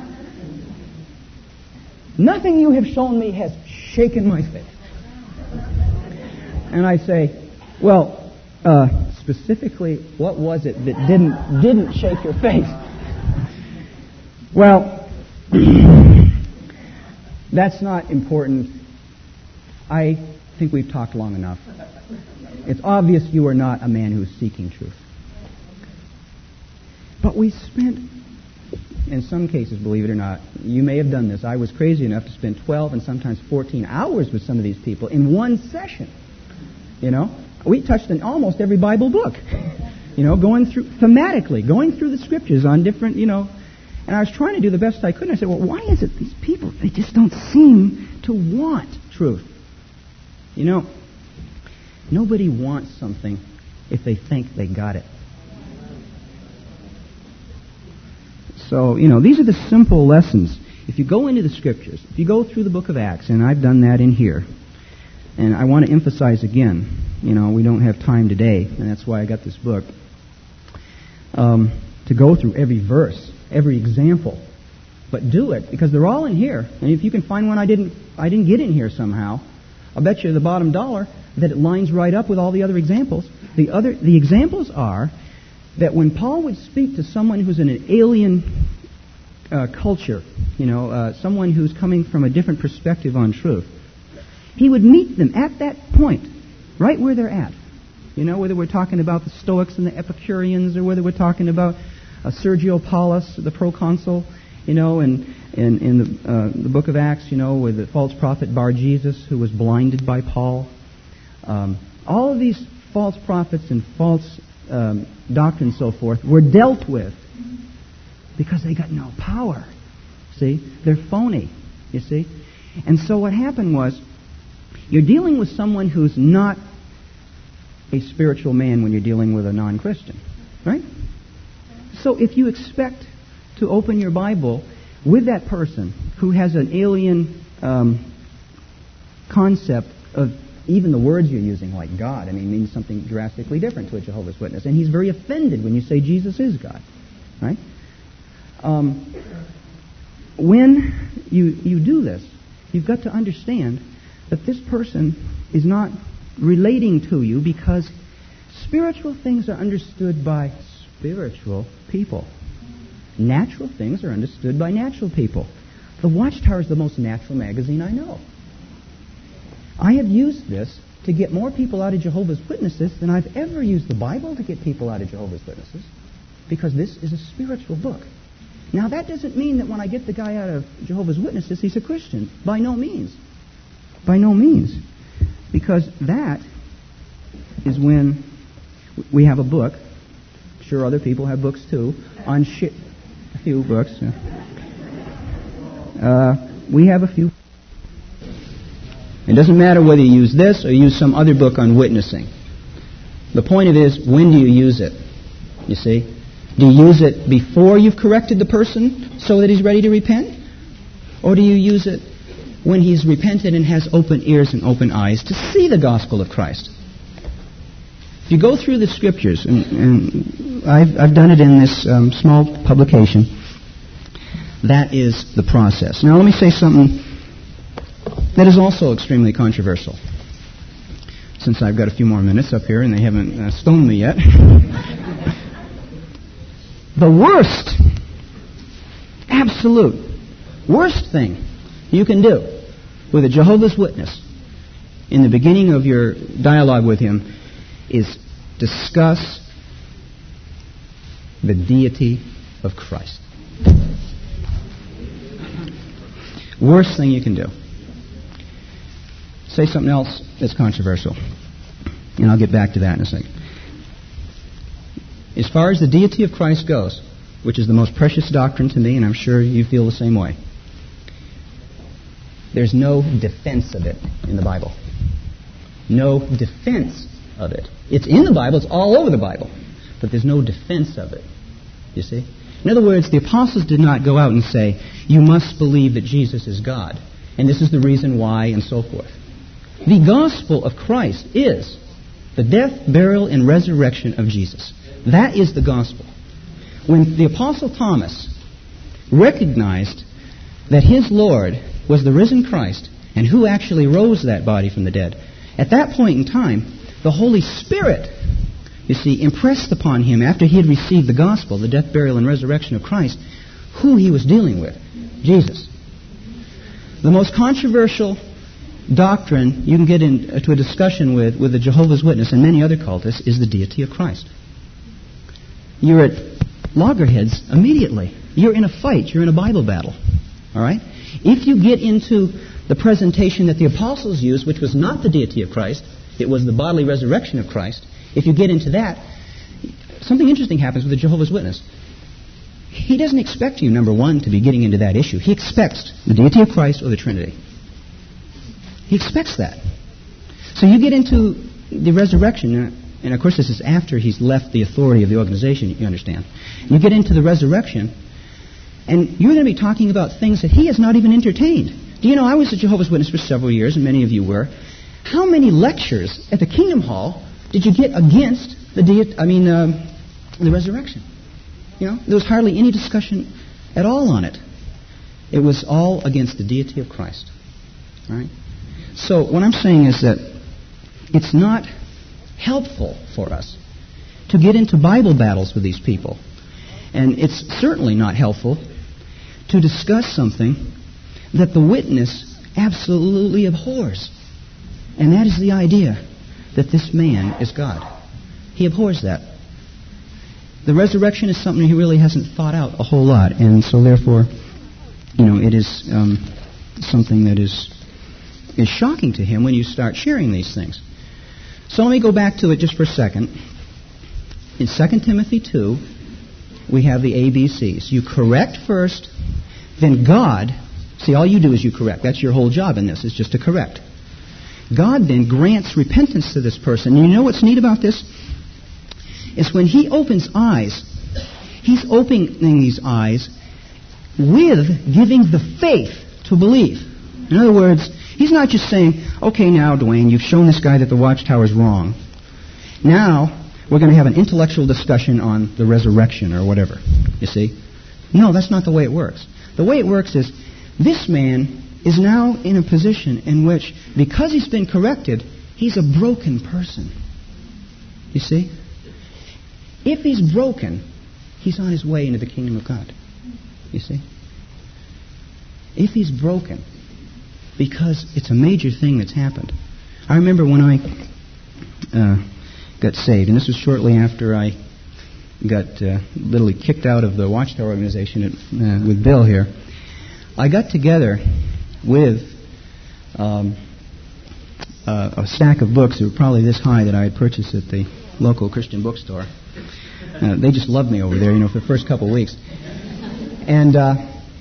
Nothing you have shown me has shaken my faith. And I say, well, uh, specifically, what was it that didn't didn't shake your faith? Well, that's not important. I think we've talked long enough. It's obvious you are not a man who is seeking truth. But we spent, in some cases, believe it or not, you may have done this. I was crazy enough to spend twelve and sometimes fourteen hours with some of these people in one session. You know, we touched on almost every Bible book. You know, going through, thematically, going through the scriptures on different, you know, and I was trying to do the best I could. And I said, well, why is it these people, they just don't seem to want truth? You know, nobody wants something if they think they got it. So, you know, these are the simple lessons. If you go into the scriptures, if you go through the book of Acts, and I've done that in here, and I want to emphasize again, you know, we don't have time today, and that's why I got this book, um, to go through every verse, every example. But do it, because they're all in here. And if you can find one I didn't I didn't get in here somehow, I'll bet you the bottom dollar that it lines right up with all the other examples. The other the examples are that when Paul would speak to someone who's in an alien uh, culture, you know, uh, someone who's coming from a different perspective on truth, he would meet them at that point, right where they're at. You know, whether we're talking about the Stoics and the Epicureans, or whether we're talking about uh, Sergio Paulus, the proconsul, you know, and in, in the, uh, the book of Acts, you know, with the false prophet Bar-Jesus, who was blinded by Paul. Um, all of these false prophets and false um, doctrines, so forth, were dealt with because they got no power. See? They're phony, you see? And so what happened was, you're dealing with someone who's not a spiritual man when you're dealing with a non-Christian, right? So if you expect to open your Bible with that person who has an alien um, concept of even the words you're using, like God, I mean, means something drastically different to a Jehovah's Witness. And he's very offended when you say Jesus is God, right? Um, when you you do this, you've got to understand that this person is not relating to you, because spiritual things are understood by spiritual people. Natural things are understood by natural people. The Watchtower is the most natural magazine I know. I have used this to get more people out of Jehovah's Witnesses than I've ever used the Bible to get people out of Jehovah's Witnesses, because this is a spiritual book. Now, that doesn't mean that when I get the guy out of Jehovah's Witnesses, he's a Christian. By no means. By no means. Because that is when we have a book. I'm sure other people have books too. On shit. A few books. Uh, we have a few. It doesn't matter whether you use this or use some other book on witnessing. The point of it is, when do you use it? You see? Do you use it before you've corrected the person so that he's ready to repent? Or do you use it when he's repented and has open ears and open eyes to see the gospel of Christ? If you go through the scriptures, and, and I've, I've done it in this um, small publication, that is the process. Now let me say something that is also extremely controversial, since I've got a few more minutes up here and they haven't uh, stoned me yet. The worst, absolute worst thing you can do with a Jehovah's Witness in the beginning of your dialogue with him is discuss the deity of Christ. Worst thing you can do. Say something else that's controversial, and I'll get back to that in a second. As far as the deity of Christ goes, which is the most precious doctrine to me, and I'm sure you feel the same way, there's no defense of it in the Bible. No defense of it. It's in the Bible. It's all over the Bible. But there's no defense of it. You see? In other words, the apostles did not go out and say, you must believe that Jesus is God, and this is the reason why, and so forth. The gospel of Christ is the death, burial, and resurrection of Jesus. That is the gospel. When the apostle Thomas recognized that his Lord was the risen Christ, and who actually rose that body from the dead, at that point in time, the Holy Spirit, you see, impressed upon him after he had received the gospel, the death, burial, and resurrection of Christ, who he was dealing with, Jesus. The most controversial doctrine you can get into a discussion with, with the Jehovah's Witness and many other cultists is the deity of Christ. You're at loggerheads immediately. You're in a fight. You're in a Bible battle. All right? If you get into the presentation that the apostles used, which was not the deity of Christ, it was the bodily resurrection of Christ, if you get into that, something interesting happens with the Jehovah's Witness. He doesn't expect you, number one, to be getting into that issue. He expects the deity of Christ or the Trinity. He expects that. So you get into the resurrection, and of course this is after he's left the authority of the organization, you understand. You get into the resurrection, and you're going to be talking about things that he has not even entertained. Do you know, I was a Jehovah's Witness for several years, and many of you were. How many lectures at the Kingdom Hall did you get against the deity, I mean, uh, the resurrection? You know, there was hardly any discussion at all on it. It was all against the deity of Christ. All right? So what I'm saying is that it's not helpful for us to get into Bible battles with these people. And it's certainly not helpful to discuss something that the witness absolutely abhors. And that is the idea that this man is God. He abhors that. The resurrection is something he really hasn't thought out a whole lot. And so therefore, you know, it is um, something that is is shocking to him when you start sharing these things. So let me go back to it just for a second. In Second Timothy two, we have the A B Cs. You correct first, then God, see, all you do is you correct. That's your whole job in this, is just to correct. God then grants repentance to this person. And you know what's neat about this? Is when he opens eyes, he's opening these eyes with giving the faith to believe. In other words, he's not just saying, okay, now, Dwayne, you've shown this guy that the watchtower is wrong. Now, we're going to have an intellectual discussion on the resurrection or whatever. You see? No, that's not the way it works. The way it works is, this man is now in a position in which, because he's been corrected, he's a broken person. You see? If he's broken, he's on his way into the kingdom of God. You see? If he's broken, because it's a major thing that's happened. I remember when I uh, got saved, and this was shortly after I got uh, literally kicked out of the Watchtower organization at, uh, with Bill here. I got together with um, uh, a stack of books that were probably this high that I had purchased at the local Christian bookstore. Uh, they just loved me over there, you know, for the first couple of weeks. And uh,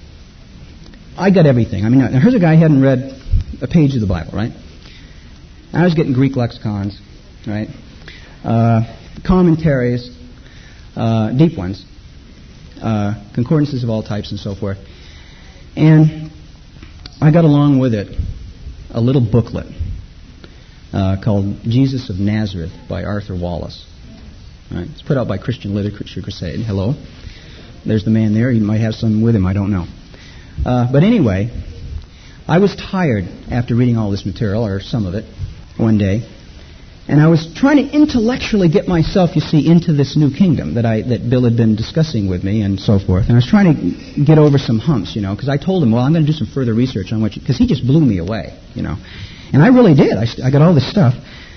I got everything. I mean, now, here's a guy who hadn't read a page of the Bible, right? I was getting Greek lexicons, right? Uh, commentaries, uh, deep ones, uh, concordances of all types and so forth. And I got along with it a little booklet uh, called Jesus of Nazareth by Arthur Wallace. Right? It's put out by Christian Literature Crusade. Hello. There's the man there. He might have some with him. I don't know. Uh, but anyway, I was tired after reading all this material, or some of it, one day. And I was trying to intellectually get myself, you see, into this new kingdom that I that Bill had been discussing with me and so forth. And I was trying to get over some humps, you know, because I told him, well, I'm going to do some further research on what you... Because he just blew me away, you know. And I really did. I, I got all this stuff.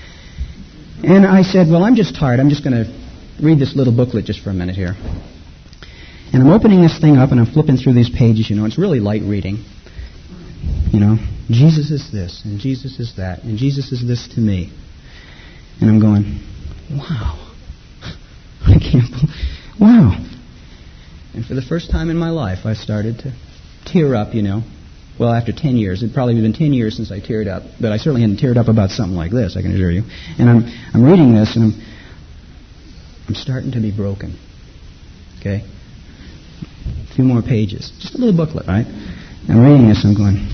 And I said, well, I'm just tired. I'm just going to read this little booklet just for a minute here. And I'm opening this thing up and I'm flipping through these pages, you know. It's really light reading. You know, Jesus is this, and Jesus is that, and Jesus is this to me. And I'm going, wow. I can't believe, wow. And for the first time in my life, I started to tear up, you know. Well, after ten years. It'd probably been ten years since I teared up. But I certainly hadn't teared up about something like this, I can assure you. And I'm I'm reading this, and I'm, I'm starting to be broken. Okay? A few more pages. Just a little booklet, right? I'm reading this, and I'm going,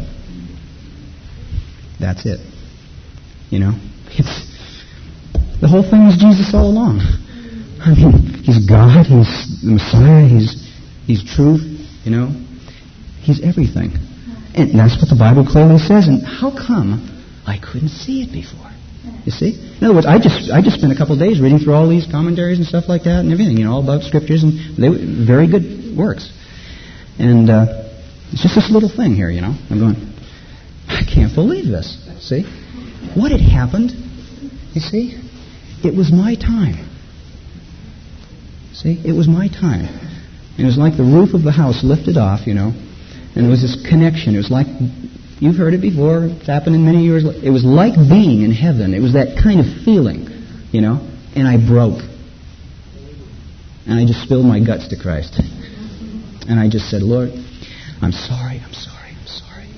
that's it. You know? It's, the whole thing was Jesus all along. I mean, He's God, He's the Messiah, He's He's truth, you know? He's everything. And that's what the Bible clearly says. And how come I couldn't see it before? You see? In other words, I just I just spent a couple of days reading through all these commentaries and stuff like that and everything, you know, all about scriptures, and they were very good works. And uh, it's just this little thing here, you know. I'm going, I can't believe this. See? What had happened, you see? It was my time. See? It was my time. It was like the roof of the house lifted off, you know. And there was this connection. It was like, you've heard it before, it's happened in many years. It was like being in heaven. It was that kind of feeling, you know. And I broke. And I just spilled my guts to Christ. And I just said, Lord, I'm sorry, I'm sorry, I'm sorry.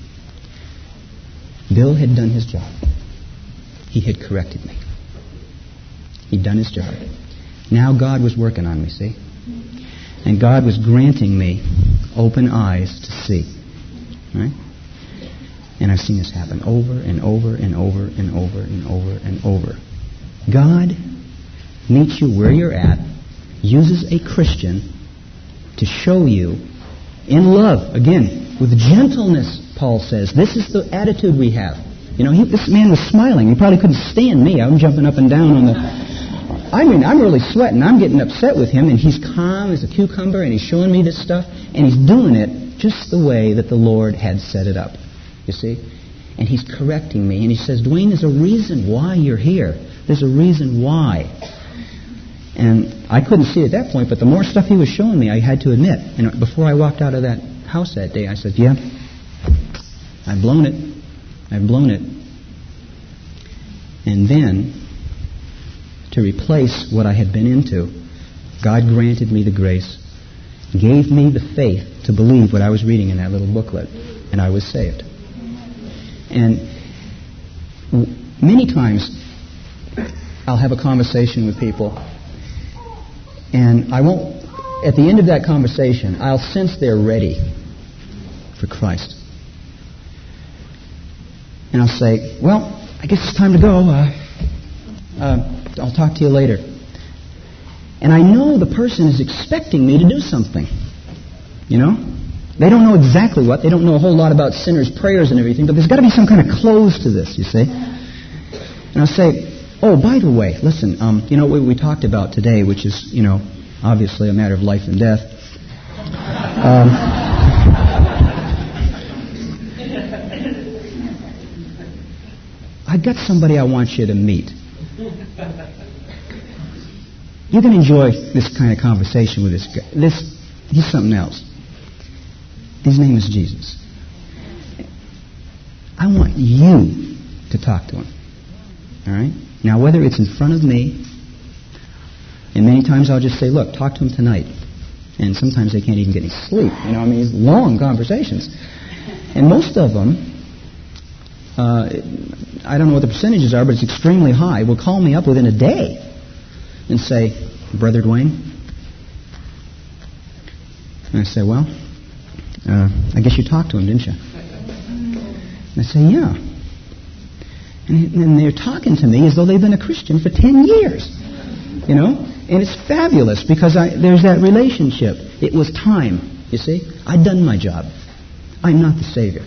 Bill had done his job. He had corrected me. He'd done his job. Now God was working on me, see? And God was granting me open eyes to see. Right? And I've seen this happen over and over and over and over and over and over. God meets you where you're at, uses a Christian to show you in love, again, with gentleness, Paul says. This is the attitude we have. You know, he, this man was smiling. He probably couldn't stand me. I'm jumping up and down on the... I mean, I'm really sweating. I'm getting upset with him, and he's calm as a cucumber, and he's showing me this stuff, and he's doing it just the way that the Lord had set it up. You see? And he's correcting me, and he says, Dwayne, there's a reason why you're here. There's a reason why. And I couldn't see at that point, but the more stuff he was showing me, I had to admit. And before I walked out of that house that day, I said, yeah, I've blown it. I've blown it. And then, to replace what I had been into, God granted me the grace, gave me the faith to believe what I was reading in that little booklet, and I was saved. And many times, I'll have a conversation with people, and I won't, at the end of that conversation, I'll sense they're ready for Christ. And I'll say, well, I guess it's time to go. Uh, uh, I'll talk to you later. And I know the person is expecting me to do something. You know? They don't know exactly what. They don't know a whole lot about sinners' prayers and everything, but there's got to be some kind of close to this, you see? And I'll say, oh, by the way, listen, um, you know what we talked about today, which is, you know, obviously a matter of life and death. Um, I got somebody I want you to meet. You can enjoy this kind of conversation with this guy. This, he's something else. His name is Jesus. I want you to talk to him. All right? Now, whether it's in front of me, and many times I'll just say, look, talk to him tonight. And sometimes they can't even get any sleep. You know, I mean, it's long conversations. And most of them, uh, I don't know what the percentages are, but it's extremely high, will call me up within a day and say, Brother Dwayne. And I say, well, uh, I guess you talked to him, didn't you? And I say, yeah. And, and they're talking to me as though they've been a Christian for ten years. You know? And it's fabulous because I, there's that relationship. It was time, you see? I'd done my job. I'm not the Savior.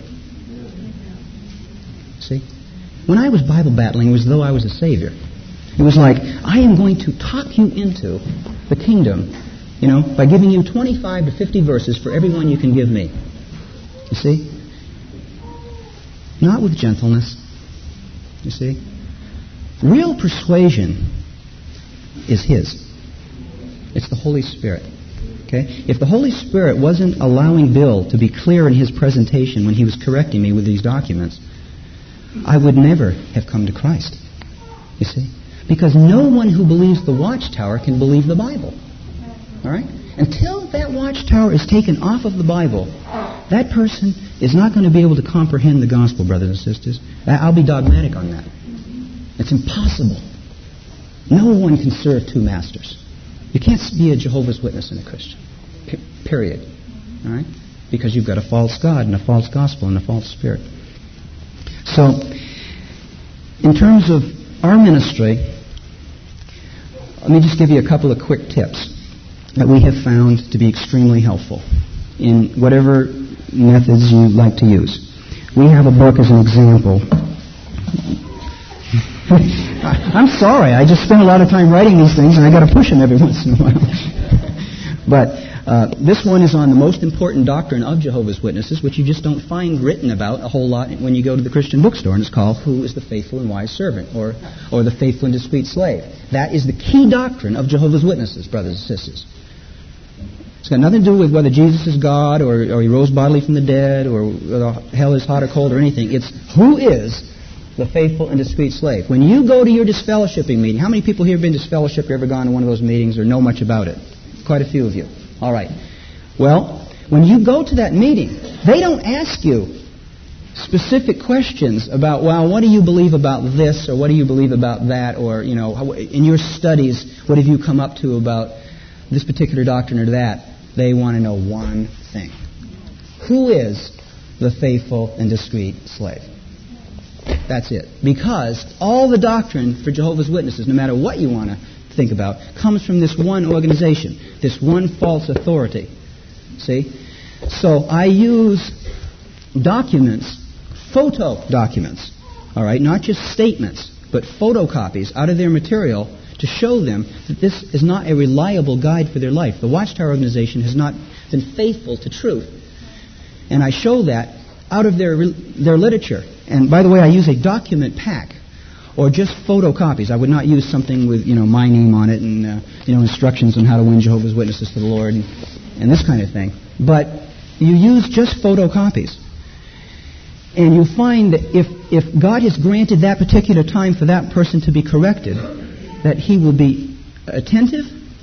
See? When I was Bible battling, it was as though I was a Savior. It was like, I am going to talk you into the kingdom, you know, by giving you twenty-five to fifty verses for every one you can give me. You see? Not with gentleness. You see? Real persuasion is His. It's the Holy Spirit. Okay? If the Holy Spirit wasn't allowing Bill to be clear in his presentation when he was correcting me with these documents, I would never have come to Christ. You see? Because no one who believes the Watchtower can believe the Bible. All right? Until that Watchtower is taken off of the Bible, that person is not going to be able to comprehend the gospel, brothers and sisters. I'll be dogmatic on that. It's impossible. No one can serve two masters. You can't be a Jehovah's Witness and a Christian. P- period. All right? Because you've got a false God and a false gospel and a false spirit. So, in terms of our ministry, let me just give you a couple of quick tips that we have found to be extremely helpful in whatever methods you like to use. We have a book as an example. I'm sorry, I just spend a lot of time writing these things and I got to push them every once in a while. But uh, this one is on the most important doctrine of Jehovah's Witnesses, which you just don't find written about a whole lot when you go to the Christian bookstore, and it's called Who is the Faithful and Wise Servant, or, or the Faithful and Discreet Slave. That is the key doctrine of Jehovah's Witnesses, brothers and sisters. It's got nothing to do with whether Jesus is God or, or he rose bodily from the dead or whether hell is hot or cold or anything. It's who is the faithful and discreet slave. When you go to your disfellowshipping meeting, how many people here have been disfellowshipped or ever gone to one of those meetings or know much about it? Quite a few of you. All right. Well, when you go to that meeting, they don't ask you specific questions about, well, what do you believe about this or what do you believe about that, or, you know, how, in your studies, what have you come up to about this particular doctrine or that? They want to know one thing. Who is the faithful and discreet slave? That's it. Because all the doctrine for Jehovah's Witnesses, no matter what you want to think about, comes from this one organization, this one false authority. See? So I use documents, photo documents, all right, not just statements, but photocopies out of their material to show them that this is not a reliable guide for their life. The Watchtower organization has not been faithful to truth. And I show that out of their their literature. And by the way, I use a document pack or just photocopies. I would not use something with, you know, my name on it and, uh, you know, instructions on how to win Jehovah's Witnesses to the Lord and, and this kind of thing. But you use just photocopies. And you find that if, if God has granted that particular time for that person to be corrected, that he will be attentive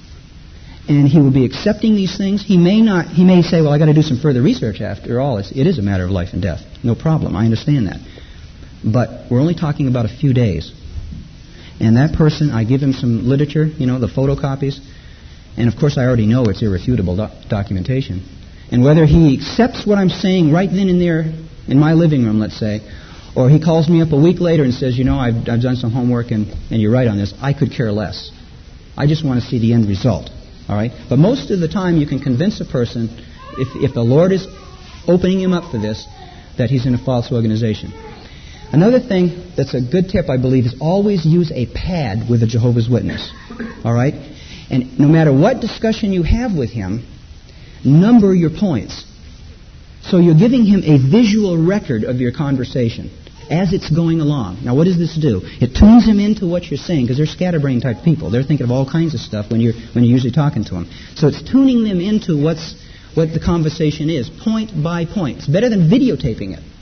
and he will be accepting these things. He may not. He may say, well, I got to do some further research after all. It's, it is a matter of life and death. No problem. I understand that. But we're only talking about a few days. And that person, I give him some literature, you know, the photocopies. And of course I already know it's irrefutable doc- documentation. And whether he accepts what I'm saying right then and there in my living room, let's say, or he calls me up a week later and says, you know, I've, I've done some homework and, and you're right on this, I could care less. I just want to see the end result. All right? But most of the time you can convince a person, if, if the Lord is opening him up for this, that he's in a false organization. Another thing that's a good tip, I believe, is always use a pad with a Jehovah's Witness. All right? And no matter what discussion you have with him, number your points. So you're giving him a visual record of your conversation as it's going along. Now, what does this do? It tunes him into what you're saying, because they're scatterbrain type people. They're thinking of all kinds of stuff when you're when you're usually talking to them. So it's tuning them into what's what the conversation is, point by point. It's better than videotaping it.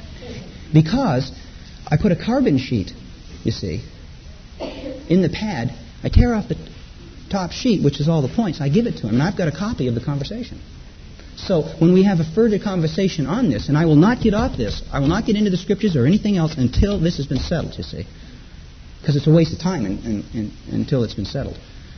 Because I put a carbon sheet, you see, in the pad. I tear off the top sheet, which is all the points. I give it to him, and I've got a copy of the conversation. So when we have a further conversation on this, and I will not get off this, I will not get into the Scriptures or anything else until this has been settled, you see. Because it's a waste of time in, in, in, until it's been settled.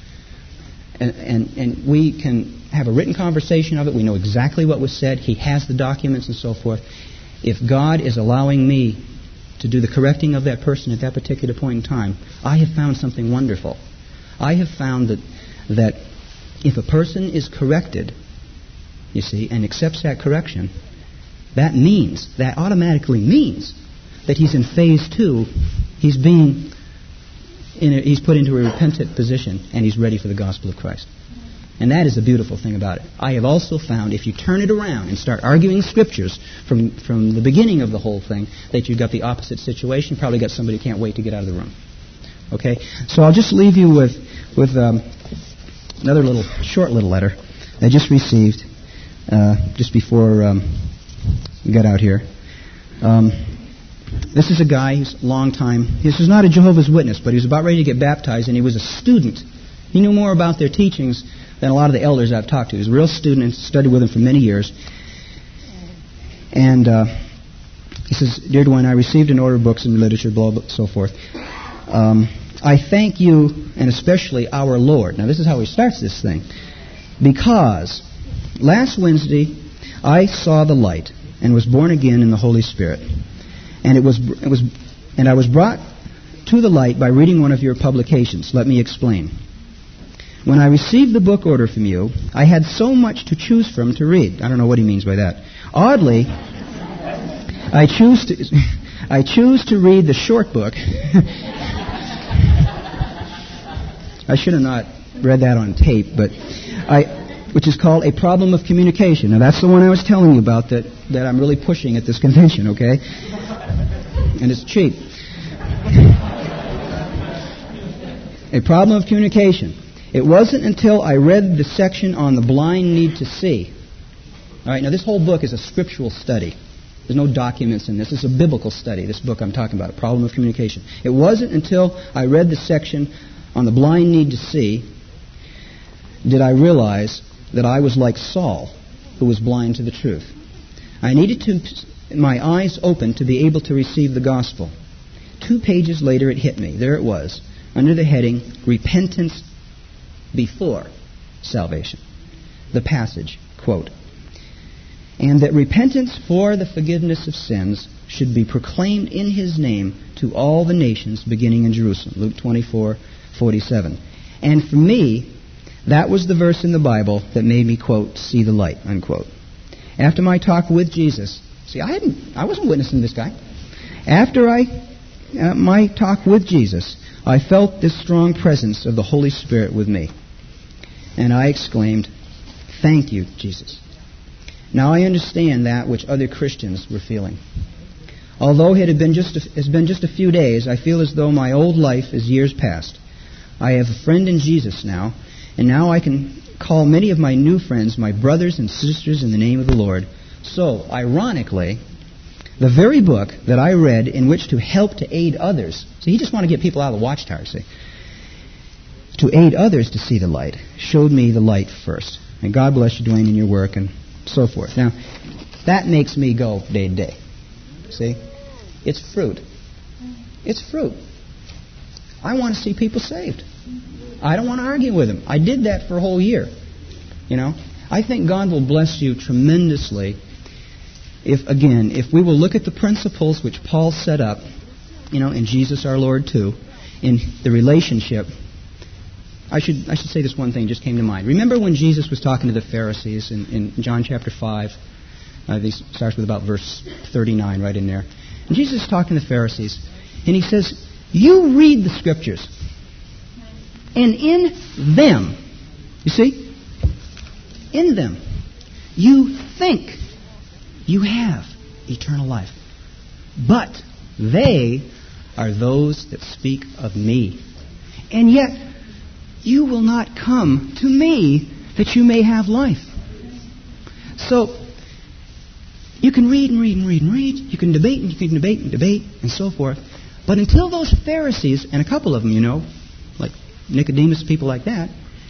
And, and, and we can have a written conversation of it. We know exactly what was said. He has the documents and so forth. If God is allowing me to do the correcting of that person at that particular point in time, I have found something wonderful. I have found that that if a person is corrected, you see, and accepts that correction, that means, that automatically means that he's in phase two. He's being, in a, he's put into a repentant position, and he's ready for the gospel of Christ. And that is the beautiful thing about it. I have also found if you turn it around and start arguing Scriptures from, from the beginning of the whole thing, that you've got the opposite situation. Probably got somebody who can't wait to get out of the room. Okay? So I'll just leave you with, with um, another little, short little letter I just received uh, just before um, we got out here. Um, this is a guy who's a long time. This is not a Jehovah's Witness, but he was about ready to get baptized, and he was a student. He knew more about their teachings than a lot of the elders I've talked to. He was a real student and studied with them for many years. And uh, he says, Dear Dwayne, I received an order of books and literature, blah, blah, so forth. Um, I thank you, and especially our Lord. Now, this is how he starts this thing. Because last Wednesday, I saw the light and was born again in the Holy Spirit. And it was, it was, and I was brought to the light by reading one of your publications. Let me explain. When I received the book order from you, I had so much to choose from to read. I don't know what he means by that. Oddly, I choose to, I choose to read the short book. I should have not read that on tape, but I, which is called A Problem of Communication. Now, that's the one I was telling you about that, that I'm really pushing at this convention, okay? And it's cheap. A Problem of Communication. It wasn't until I read the section on the blind need to see. All right, now this whole book is a scriptural study. There's no documents in this. It's a biblical study, this book I'm talking about, A Problem of Communication. It wasn't until I read the section on the blind need to see did I realize that I was like Saul, who was blind to the truth. I needed to, my eyes open to be able to receive the gospel. Two pages later it hit me. There it was, under the heading, Repentance Before Salvation. The passage, quote, and that repentance for the forgiveness of sins should be proclaimed in His name to all the nations beginning in Jerusalem. Luke twenty-four forty-seven. And for me, that was the verse in the Bible that made me, quote, see the light, unquote. After my talk with Jesus, see, I hadn't, I wasn't witnessing this guy. After I, uh, my talk with Jesus, I felt this strong presence of the Holy Spirit with me. And I exclaimed, thank you, Jesus. Now I understand that which other Christians were feeling. Although it had been just a, has been just a few days, I feel as though my old life is years past. I have a friend in Jesus now, and now I can call many of my new friends my brothers and sisters in the name of the Lord. So, ironically, the very book that I read in which to help to aid others, so he just wanted to get people out of the watchtower, see, to aid others to see the light, showed me the light first. And God bless you, Dwayne, in your work, and so forth. Now, that makes me go day to day. See? It's fruit. It's fruit. I want to see people saved. I don't want to argue with them. I did that for a whole year. You know? I think God will bless you tremendously if, again, if we will look at the principles which Paul set up, you know, in Jesus our Lord too, in the relationship. I should I should say this one thing just came to mind. Remember when Jesus was talking to the Pharisees in, in John chapter five? Uh, this starts with about verse thirty-nine right in there. And Jesus is talking to the Pharisees, and he says, you read the Scriptures, and in them, you see, in them, you think you have eternal life. But they are those that speak of me. And yet, you will not come to me that you may have life. So, you can read and read and read and read. You can debate and you can debate and debate and so forth. But until those Pharisees, and a couple of them, you know, like Nicodemus, people like that,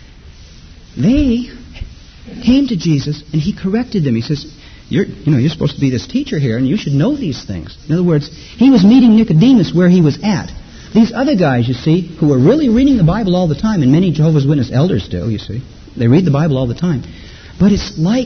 they came to Jesus and he corrected them. He says, you're, you know, you're supposed to be this teacher here and you should know these things. In other words, he was meeting Nicodemus where he was at. These other guys, you see, who are really reading the Bible all the time, and many Jehovah's Witness elders do, you see. They read the Bible all the time. But it's like,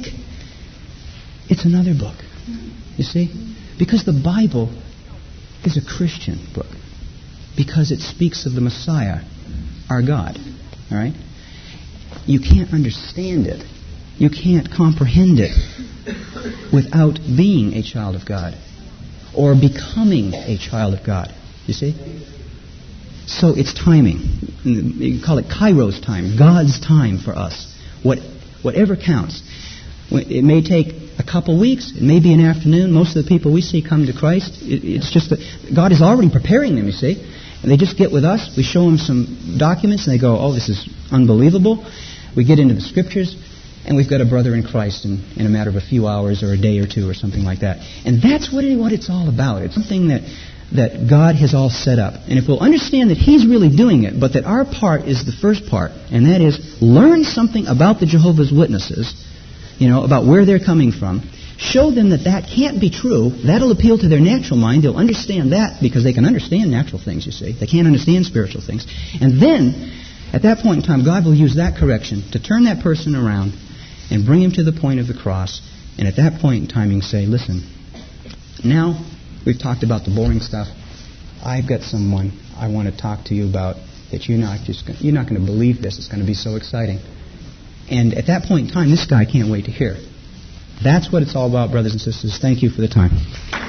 it's another book, you see. Because the Bible is a Christian book. Because it speaks of the Messiah, our God. All right? You can't understand it. You can't comprehend it without being a child of God. Or becoming a child of God. You see? So it's timing. You call it Kairos time, God's time for us. What, whatever counts. It may take a couple weeks. It may be an afternoon. Most of the people we see come to Christ, it, it's just that God is already preparing them, you see. And they just get with us. We show them some documents, and they go, oh, this is unbelievable. We get into the Scriptures, and we've got a brother in Christ in, in a matter of a few hours or a day or two or something like that. And that's what, it, what it's all about. It's something that... that God has all set up. And if we'll understand that He's really doing it, but that our part is the first part, and that is learn something about the Jehovah's Witnesses, you know, about where they're coming from. Show them that that can't be true. That'll appeal to their natural mind. They'll understand that because they can understand natural things, you see. They can't understand spiritual things. And then, at that point in time, God will use that correction to turn that person around and bring him to the point of the cross. And at that point in time, you can say, listen, now we've talked about the boring stuff. I've got someone I want to talk to you about that you're not just you're not going to believe this. It's going to be so exciting. And at that point in time, this guy can't wait to hear. That's what it's all about, brothers and sisters. Thank you for the time.